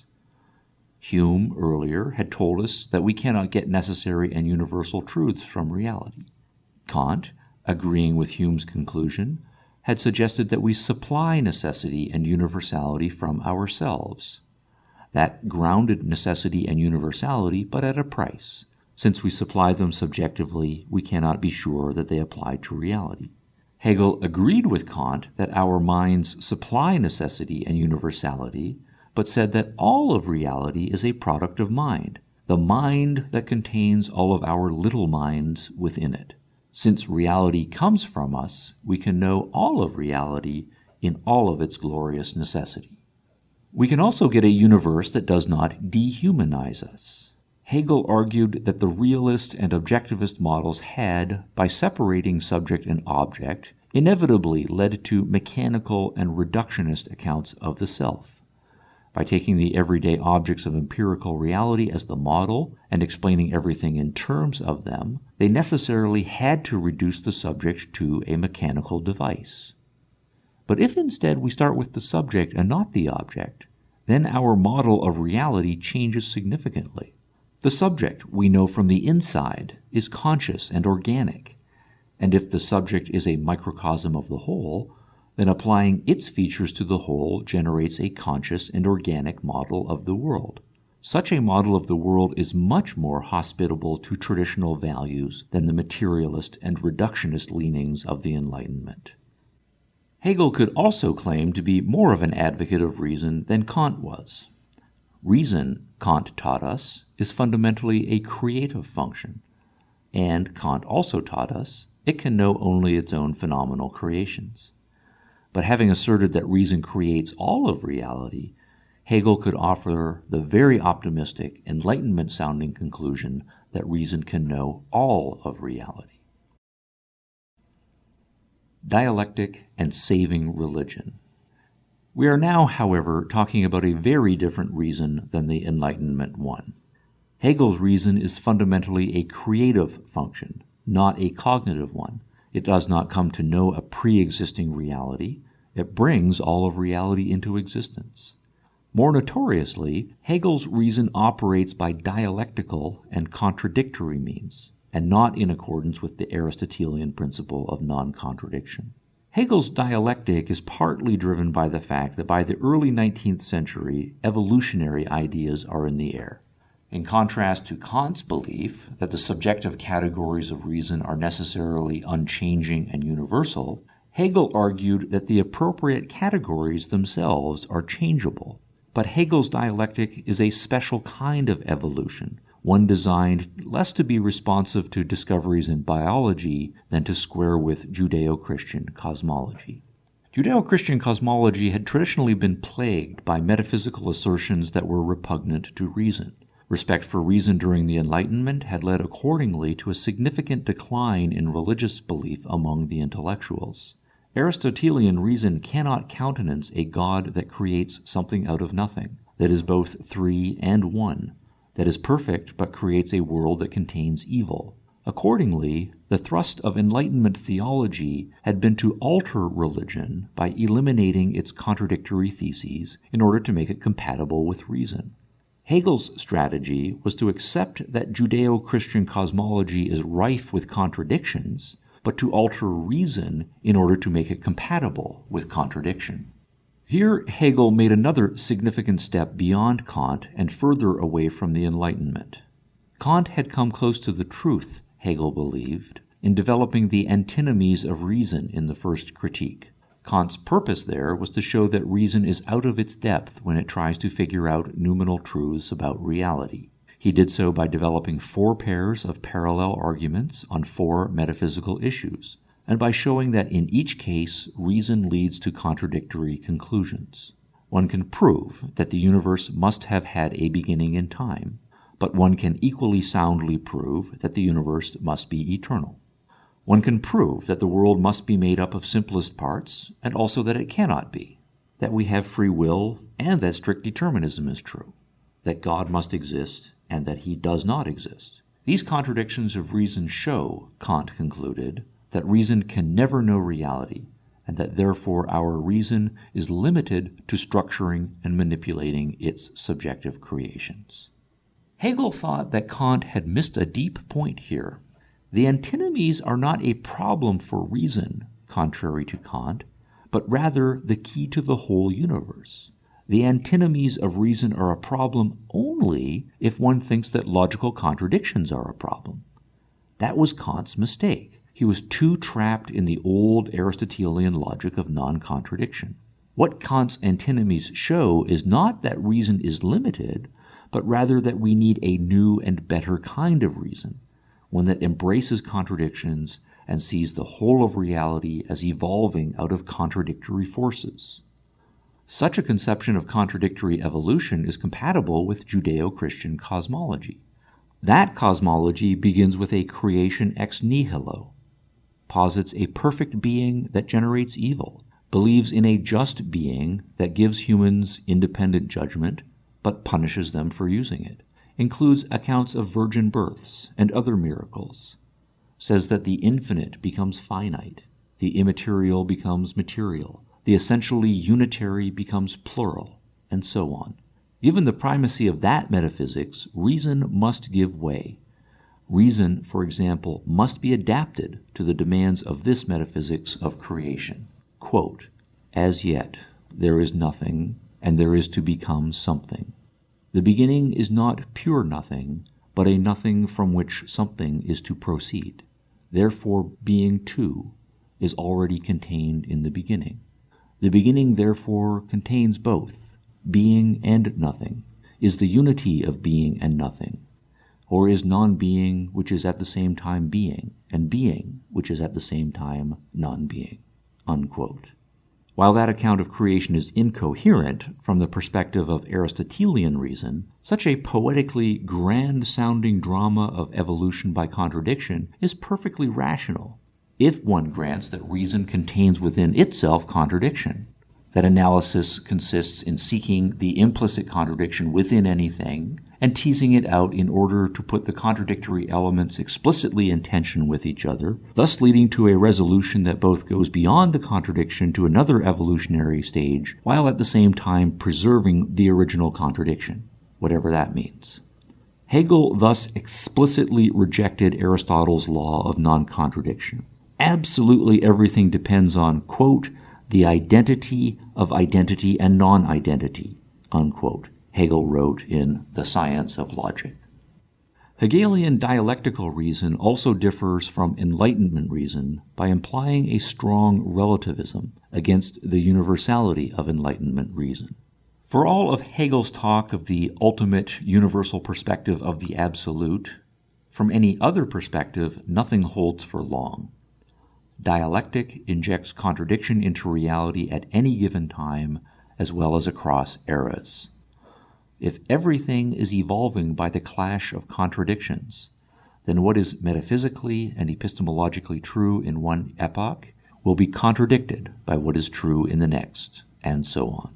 Hume, earlier, had told us that we cannot get necessary and universal truths from reality. Kant, agreeing with Hume's conclusion, had suggested that we supply necessity and universality from ourselves. That grounded necessity and universality, but at a price. Since we supply them subjectively, we cannot be sure that they apply to reality. Hegel agreed with Kant that our minds supply necessity and universality, but said that all of reality is a product of mind, the mind that contains all of our little minds within it. Since reality comes from us, we can know all of reality in all of its glorious necessity. We can also get a universe that does not dehumanize us. Hegel argued that the realist and objectivist models had, by separating subject and object, inevitably led to mechanical and reductionist accounts of the self. By taking the everyday objects of empirical reality as the model and explaining everything in terms of them, they necessarily had to reduce the subject to a mechanical device. But if instead we start with the subject and not the object, then our model of reality changes significantly. The subject, we know from the inside, is conscious and organic, and if the subject is a microcosm of the whole, then applying its features to the whole generates a conscious and organic model of the world. Such a model of the world is much more hospitable to traditional values than the materialist and reductionist leanings of the Enlightenment. Hegel could also claim to be more of an advocate of reason than Kant was. Reason, Kant taught us, is fundamentally a creative function, and Kant also taught us it can know only its own phenomenal creations. But having asserted that reason creates all of reality, Hegel could offer the very optimistic, Enlightenment-sounding conclusion that reason can know all of reality. dialectic, and saving religion. We are now, however, talking about a very different reason than the Enlightenment one. Hegel's reason is fundamentally a creative function, not a cognitive one. It does not come to know a pre-existing reality. It brings all of reality into existence. More notoriously, Hegel's reason operates by dialectical and contradictory means, and not in accordance with the Aristotelian principle of non-contradiction. Hegel's dialectic is partly driven by the fact that by the early 19th century, evolutionary ideas are in the air. In contrast to Kant's belief that the subjective categories of reason are necessarily unchanging and universal, Hegel argued that the appropriate categories themselves are changeable. But Hegel's dialectic is a special kind of evolution, one designed less to be responsive to discoveries in biology than to square with Judeo-Christian cosmology. Judeo-Christian cosmology had traditionally been plagued by metaphysical assertions that were repugnant to reason. Respect for reason during the Enlightenment had led accordingly to a significant decline in religious belief among the intellectuals. Aristotelian reason cannot countenance a God that creates something out of nothing, that is both three and one, that is perfect but creates a world that contains evil. Accordingly, the thrust of Enlightenment theology had been to alter religion by eliminating its contradictory theses in order to make it compatible with reason. Hegel's strategy was to accept that Judeo-Christian cosmology is rife with contradictions, but to alter reason in order to make it compatible with contradiction. Here, Hegel made another significant step beyond Kant and further away from the Enlightenment. Kant had come close to the truth, Hegel believed, in developing the antinomies of reason in the first critique. Kant's purpose there was to show that reason is out of its depth when it tries to figure out noumenal truths about reality. He did so by developing 4 pairs of parallel arguments on 4 metaphysical issues, and by showing that in each case reason leads to contradictory conclusions. One can prove that the universe must have had a beginning in time, but one can equally soundly prove that the universe must be eternal. One can prove that the world must be made up of simplest parts, and also that it cannot be, that we have free will, and that strict determinism is true, that God must exist, and that he does not exist. These contradictions of reason show, Kant concluded, that reason can never know reality, and that therefore our reason is limited to structuring and manipulating its subjective creations. Hegel thought that Kant had missed a deep point here. The antinomies are not a problem for reason, contrary to Kant, but rather the key to the whole universe. The antinomies of reason are a problem only if one thinks that logical contradictions are a problem. That was Kant's mistake. He was too trapped in the old Aristotelian logic of non-contradiction. What Kant's antinomies show is not that reason is limited, but rather that we need a new and better kind of reason, one that embraces contradictions and sees the whole of reality as evolving out of contradictory forces. Such a conception of contradictory evolution is compatible with Judeo-Christian cosmology. That cosmology begins with a creation ex nihilo, posits a perfect being that generates evil, believes in a just being that gives humans independent judgment but punishes them for using it, includes accounts of virgin births and other miracles, says that the infinite becomes finite, the immaterial becomes material, the essentially unitary becomes plural, and so on. Given the primacy of that metaphysics, reason must give way. Reason, for example, must be adapted to the demands of this metaphysics of creation. Quote, "As yet, there is nothing, and there is to become something. The beginning is not pure nothing, but a nothing from which something is to proceed. Therefore, being too is already contained in the beginning. The beginning, therefore, contains both, being and nothing, is the unity of being and nothing, or is non-being which is at the same time being, and being which is at the same time non-being." Unquote. While that account of creation is incoherent from the perspective of Aristotelian reason, such a poetically grand-sounding drama of evolution by contradiction is perfectly rational. if one grants that reason contains within itself contradiction. That analysis consists in seeking the implicit contradiction within anything and teasing it out in order to put the contradictory elements explicitly in tension with each other, thus leading to a resolution that both goes beyond the contradiction to another evolutionary stage, while at the same time preserving the original contradiction, whatever that means. Hegel thus explicitly rejected Aristotle's law of non-contradiction. Absolutely everything depends on, quote, the identity of identity and non-identity, unquote, Hegel wrote in The Science of Logic. Hegelian dialectical reason also differs from Enlightenment reason by implying a strong relativism against the universality of Enlightenment reason. For all of Hegel's talk of the ultimate universal perspective of the absolute, from any other perspective, nothing holds for long. Dialectic injects contradiction into reality at any given time, as well as across eras. If everything is evolving by the clash of contradictions, then what is metaphysically and epistemologically true in one epoch will be contradicted by what is true in the next, and so on.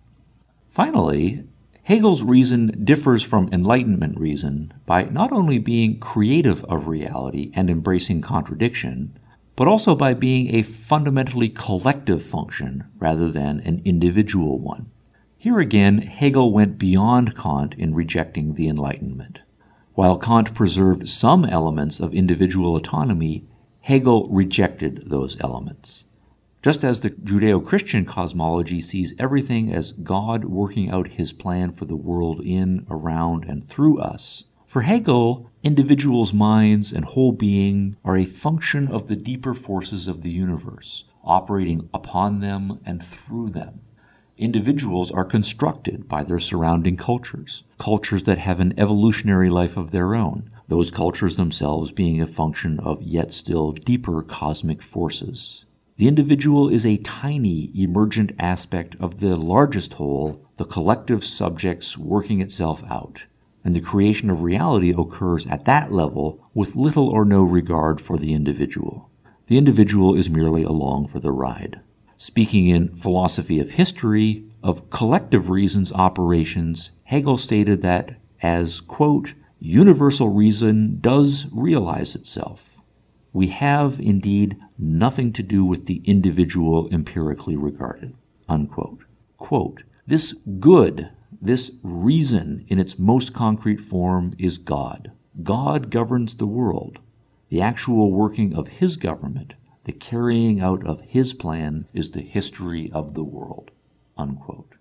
Finally, Hegel's reason differs from Enlightenment reason by not only being creative of reality and embracing contradiction, but also by being a fundamentally collective function rather than an individual one. Here again, Hegel went beyond Kant in rejecting the Enlightenment. While Kant preserved some elements of individual autonomy, Hegel rejected those elements. Just as the Judeo-Christian cosmology sees everything as God working out his plan for the world in, around, and through us, for Hegel, individuals' minds and whole being are a function of the deeper forces of the universe, operating upon them and through them. Individuals are constructed by their surrounding cultures that have an evolutionary life of their own, those cultures themselves being a function of yet still deeper cosmic forces. The individual is a tiny, emergent aspect of the largest whole, the collective subjects working itself out. And the creation of reality occurs at that level with little or no regard for the individual. The individual is merely along for the ride. Speaking in Philosophy of History of collective reason's operations, Hegel stated that as, quote, universal reason does realize itself. We have, indeed, nothing to do with the individual empirically regarded, unquote. Quote, this good, this reason in its most concrete form is God. God governs the world. The actual working of his government, the carrying out of his plan, is the history of the world, unquote.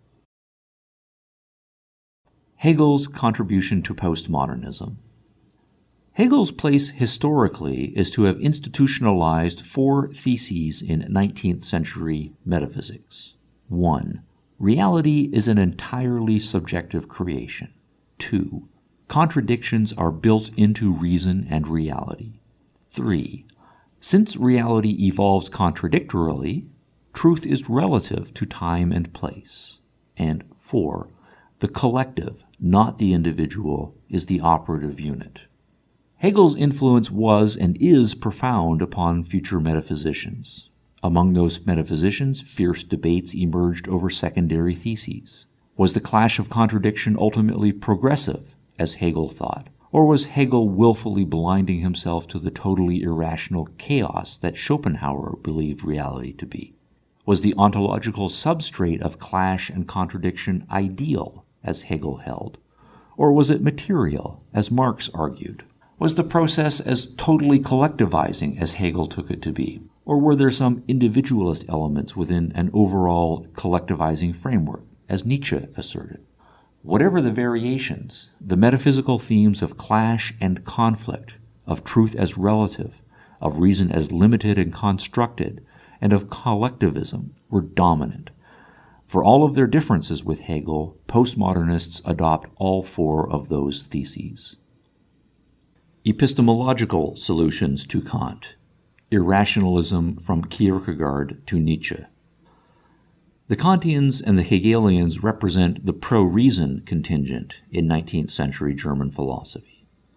Hegel's contribution to postmodernism. Hegel's place historically is to have institutionalized 4 theses in 19th century metaphysics. 1. Reality is an entirely subjective creation. 2. Contradictions are built into reason and reality. 3. Since reality evolves contradictorily, truth is relative to time and place. And 4. The collective, not the individual, is the operative unit. Hegel's influence was and is profound upon future metaphysicians. Among those metaphysicians, fierce debates emerged over secondary theses. Was the clash of contradiction ultimately progressive, as Hegel thought, or was Hegel willfully blinding himself to the totally irrational chaos that Schopenhauer believed reality to be? Was the ontological substrate of clash and contradiction ideal, as Hegel held, or was it material, as Marx argued? Was the process as totally collectivizing as Hegel took it to be? Or were there some individualist elements within an overall collectivizing framework, as Nietzsche asserted? Whatever the variations, the metaphysical themes of clash and conflict, of truth as relative, of reason as limited and constructed, and of collectivism were dominant. For all of their differences with Hegel, postmodernists adopt all 4 of those theses. Epistemological solutions to Kant. Irrationalism from Kierkegaard to Nietzsche. The Kantians and the Hegelians represent the pro-reason contingent in 19th century German philosophy.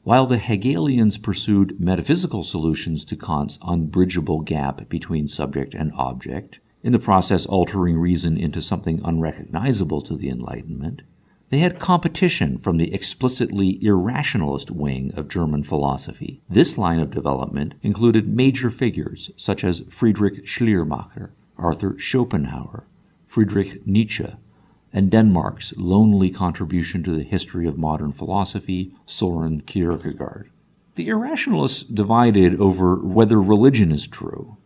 While the Hegelians pursued metaphysical solutions to Kant's unbridgeable gap between subject and object, in the process altering reason into something unrecognizable to the Enlightenment, they had competition from the explicitly irrationalist wing of German philosophy. This line of development included major figures such as Friedrich Schleiermacher, Arthur Schopenhauer, Friedrich Nietzsche, and Denmark's lonely contribution to the history of modern philosophy, Søren Kierkegaard. The irrationalists divided over whether religion is true.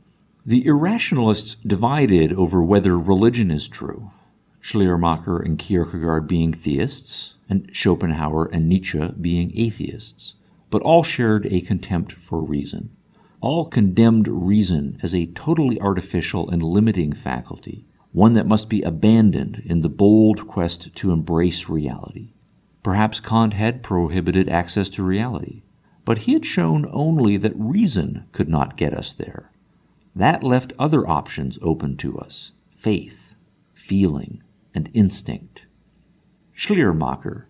Schleiermacher and Kierkegaard being theists, and Schopenhauer and Nietzsche being atheists, but all shared a contempt for reason. All condemned reason as a totally artificial and limiting faculty, one that must be abandoned in the bold quest to embrace reality. Perhaps Kant had prohibited access to reality, but he had shown only that reason could not get us there. That left other options open to us: faith, feeling, and instinct. Schleiermacher,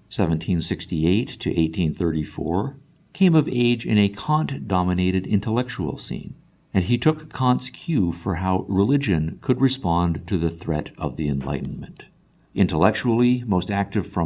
1768 to 1834, came of age in a Kant-dominated intellectual scene, and he took Kant's cue for how religion could respond to the threat of the Enlightenment. Intellectually most active from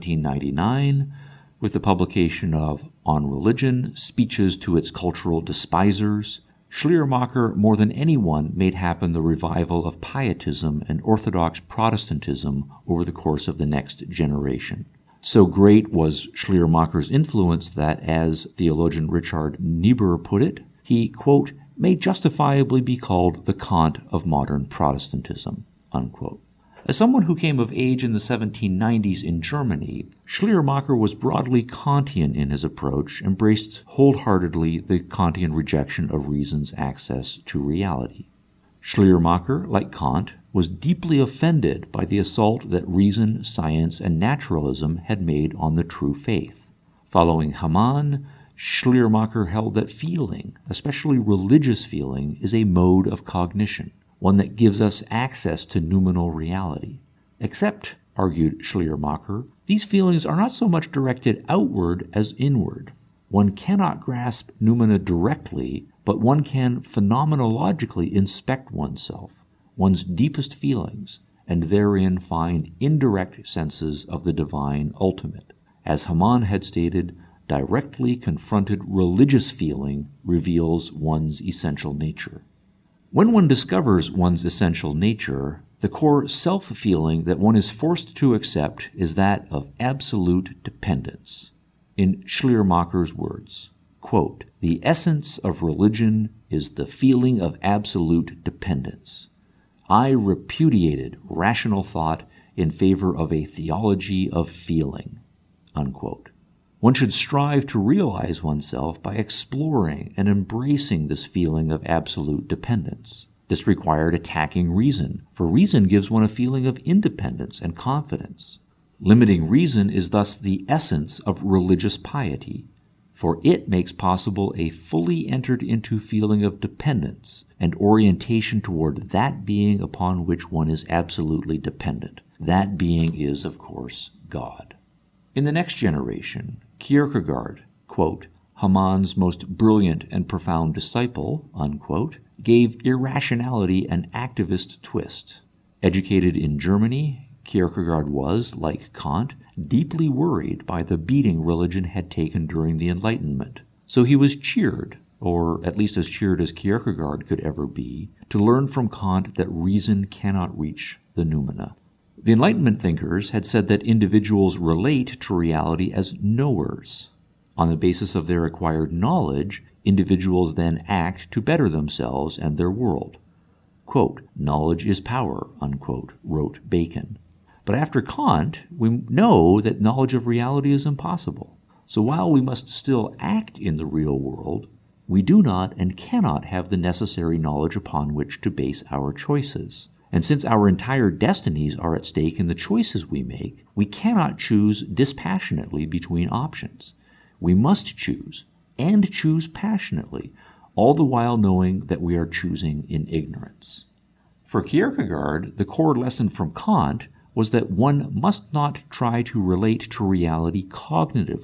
1799, with the publication of On Religion, Speeches to Its Cultural Despisers, Schleiermacher more than anyone made happen the revival of pietism and Orthodox Protestantism over the course of the next generation. So great was Schleiermacher's influence that, as theologian Richard Niebuhr put it, he, quote, may justifiably be called the Kant of modern Protestantism, unquote. As someone who came of age in the 1790s in Germany, Schleiermacher was broadly Kantian in his approach, embraced wholeheartedly the Kantian rejection of reason's access to reality. Schleiermacher, like Kant, was deeply offended by the assault that reason, science, and naturalism had made on the true faith. Following Hamann, Schleiermacher held that feeling, especially religious feeling, is a mode of cognition, one that gives us access to noumenal reality. Except, argued Schleiermacher, these feelings are not so much directed outward as inward. One cannot grasp noumena directly, but one can phenomenologically inspect oneself, one's deepest feelings, and therein find indirect senses of the divine ultimate. As Hamann had stated, directly confronted religious feeling reveals one's essential nature. When one discovers one's essential nature, the core self-feeling that one is forced to accept is that of absolute dependence. In Schleiermacher's words, quote, the essence of religion is the feeling of absolute dependence. I repudiated rational thought in favor of a theology of feeling, unquote. One should strive to realize oneself by exploring and embracing this feeling of absolute dependence. This required attacking reason, for reason gives one a feeling of independence and confidence. Limiting reason is thus the essence of religious piety, for it makes possible a fully entered into feeling of dependence and orientation toward that being upon which one is absolutely dependent. That being is, of course, God. In the next generation, Kierkegaard, quote, Hamann's most brilliant and profound disciple, unquote, gave irrationality an activist twist. Educated in Germany, Kierkegaard was, like Kant, deeply worried by the beating religion had taken during the Enlightenment. So he was cheered, or at least as cheered as Kierkegaard could ever be, to learn from Kant that reason cannot reach the noumena. The Enlightenment thinkers had said that individuals relate to reality as knowers. On the basis of their acquired knowledge, individuals then act to better themselves and their world. Quote, knowledge is power, unquote, wrote Bacon. But after Kant, we know that knowledge of reality is impossible. So while we must still act in the real world, we do not and cannot have the necessary knowledge upon which to base our choices. And since our entire destinies are at stake in the choices we make, we cannot choose dispassionately between options. We must choose, and choose passionately, all the while knowing that we are choosing in ignorance. For Kierkegaard, the core lesson from Kant was that one must not try to relate to reality cognitively.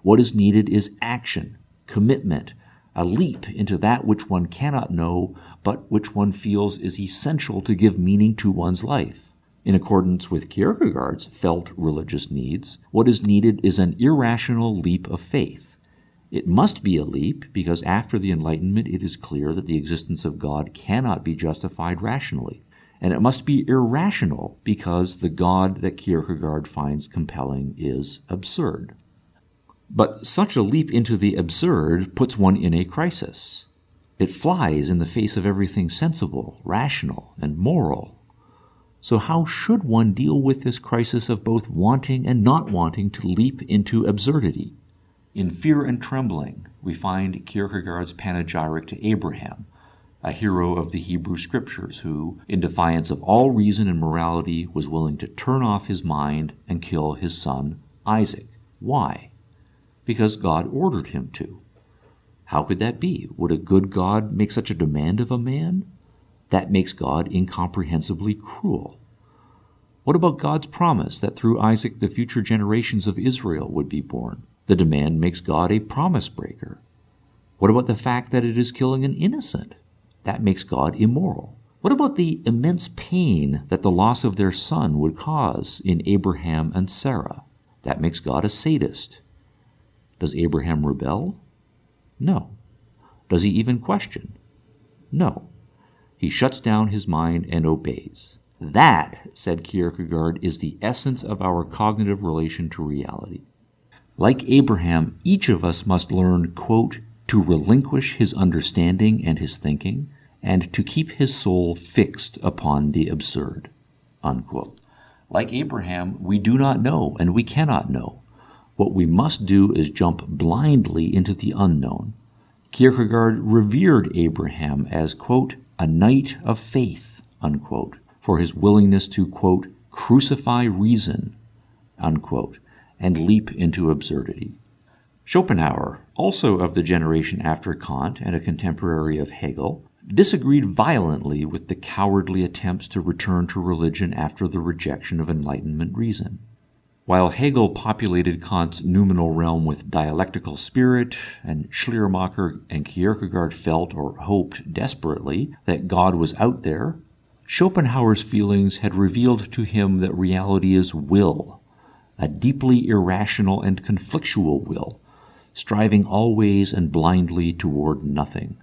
What is needed is action, commitment, a leap into that which one cannot know, but which one feels is essential to give meaning to one's life. In accordance with Kierkegaard's felt religious needs, what is needed is an irrational leap of faith. It must be a leap because after the Enlightenment it is clear that the existence of God cannot be justified rationally. And it must be irrational because the God that Kierkegaard finds compelling is absurd. But such a leap into the absurd puts one in a crisis. It flies in the face of everything sensible, rational, and moral. So how should one deal with this crisis of both wanting and not wanting to leap into absurdity? In Fear and Trembling, we find Kierkegaard's panegyric to Abraham, a hero of the Hebrew Scriptures who, in defiance of all reason and morality, was willing to turn off his mind and kill his son Isaac. Why? Because God ordered him to. How could that be? Would a good God make such a demand of a man? That makes God incomprehensibly cruel. What about God's promise that through Isaac the future generations of Israel would be born? The demand makes God a promise breaker. What about the fact that it is killing an innocent? That makes God immoral. What about the immense pain that the loss of their son would cause in Abraham and Sarah? That makes God a sadist. Does Abraham rebel? No. Does he even question? No. He shuts down his mind and obeys. That, said Kierkegaard, is the essence of our cognitive relation to reality. Like Abraham, each of us must learn, quote, to relinquish his understanding and his thinking, and to keep his soul fixed upon the absurd, unquote. Like Abraham, we do not know and we cannot know. What we must do is jump blindly into the unknown. Kierkegaard revered Abraham as, quote, a knight of faith, unquote, for his willingness to, quote, crucify reason, unquote, and leap into absurdity. Schopenhauer, also of the generation after Kant and a contemporary of Hegel, disagreed violently with the cowardly attempts to return to religion after the rejection of Enlightenment reason. While Hegel populated Kant's noumenal realm with dialectical spirit, and Schleiermacher and Kierkegaard felt or hoped desperately that God was out there, Schopenhauer's feelings had revealed to him that reality is will, a deeply irrational and conflictual will, striving always and blindly toward nothing.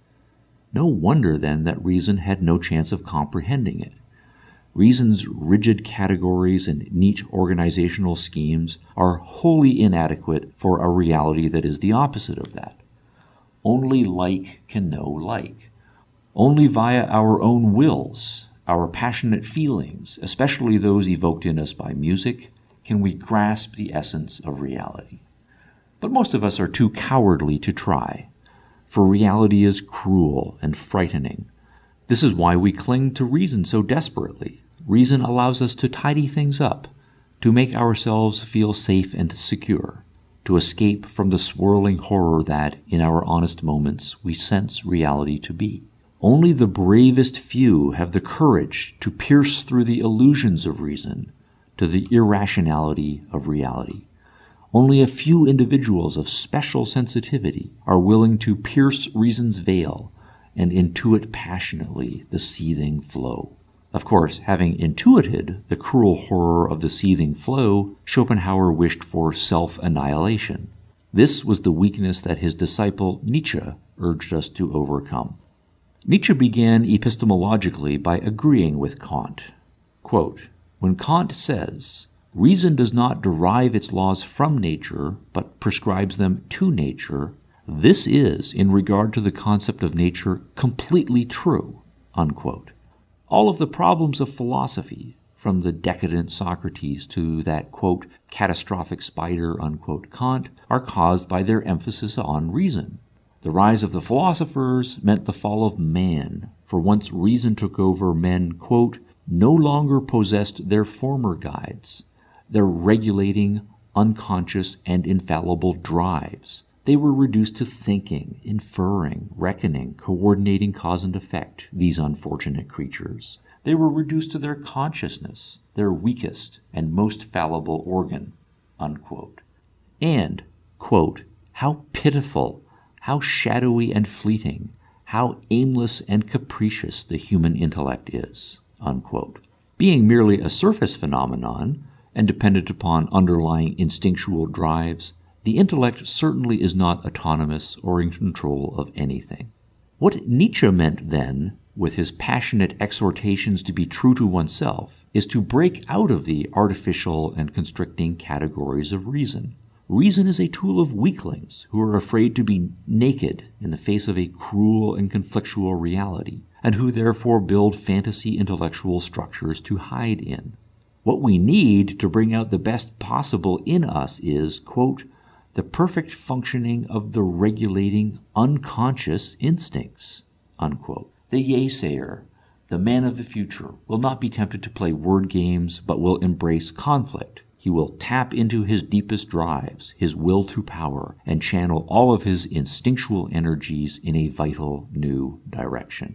No wonder, then, that reason had no chance of comprehending it. Reason's rigid categories and neat organizational schemes are wholly inadequate for a reality that is the opposite of that. Only like can know like. Only via our own wills, our passionate feelings, especially those evoked in us by music, can we grasp the essence of reality. But most of us are too cowardly to try, for reality is cruel and frightening. This is why we cling to reason so desperately. Reason allows us to tidy things up, to make ourselves feel safe and secure, to escape from the swirling horror that, in our honest moments, we sense reality to be. Only the bravest few have the courage to pierce through the illusions of reason to the irrationality of reality. Only a few individuals of special sensitivity are willing to pierce reason's veil and intuit passionately the seething flow. Of course, having intuited the cruel horror of the seething flow, Schopenhauer wished for self-annihilation. This was the weakness that his disciple Nietzsche urged us to overcome. Nietzsche began epistemologically by agreeing with Kant. Quote, when Kant says, reason does not derive its laws from nature, but prescribes them to nature, this is, in regard to the concept of nature, completely true, unquote. All of the problems of philosophy, from the decadent Socrates to that, quote, catastrophic spider, unquote, Kant, are caused by their emphasis on reason. The rise of the philosophers meant the fall of man, for once reason took over, men, quote, no longer possessed their former guides, their regulating, unconscious, and infallible drives. They were reduced to thinking, inferring, reckoning, coordinating cause and effect, these unfortunate creatures. They were reduced to their consciousness, their weakest and most fallible organ, unquote. And, quote, "How pitiful, how shadowy and fleeting, how aimless and capricious the human intellect is," unquote. Being merely a surface phenomenon and dependent upon underlying instinctual drives, the intellect certainly is not autonomous or in control of anything. What Nietzsche meant then, with his passionate exhortations to be true to oneself, is to break out of the artificial and constricting categories of reason. Reason is a tool of weaklings who are afraid to be naked in the face of a cruel and conflictual reality, and who therefore build fantasy intellectual structures to hide in. What we need to bring out the best possible in us is, quote, "the perfect functioning of the regulating unconscious instincts," unquote. The yaysayer, the man of the future, will not be tempted to play word games, but will embrace conflict. He will tap into his deepest drives, his will to power, and channel all of his instinctual energies in a vital new direction.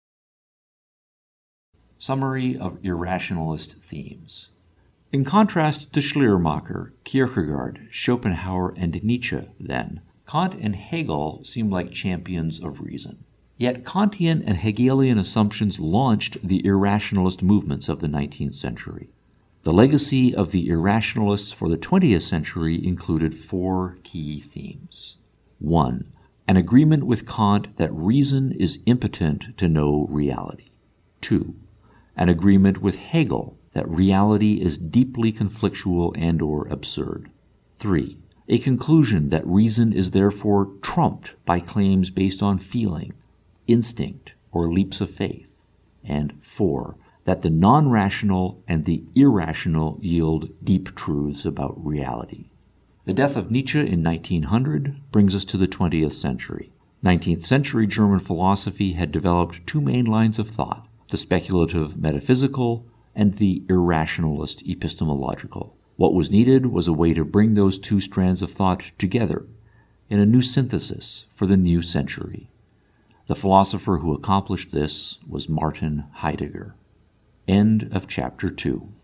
Summary of irrationalist themes. In contrast to Schleiermacher, Kierkegaard, Schopenhauer, and Nietzsche, then, Kant and Hegel seem like champions of reason. Yet Kantian and Hegelian assumptions launched the irrationalist movements of the 19th century. The legacy of the irrationalists for the 20th century included 4 key themes. 1. An agreement with Kant that reason is impotent to know reality. 2. An agreement with Hegel that reality is deeply conflictual and/or absurd. 3. A conclusion that reason is therefore trumped by claims based on feeling, instinct, or leaps of faith. And 4. That the non-rational and the irrational yield deep truths about reality. The death of Nietzsche in 1900 brings us to the 20th century. 19th century German philosophy had developed 2 main lines of thought, the speculative metaphysical and the irrationalist epistemological. What was needed was a way to bring those 2 strands of thought together in a new synthesis for the new century. The philosopher who accomplished this was Martin Heidegger. End of chapter 2.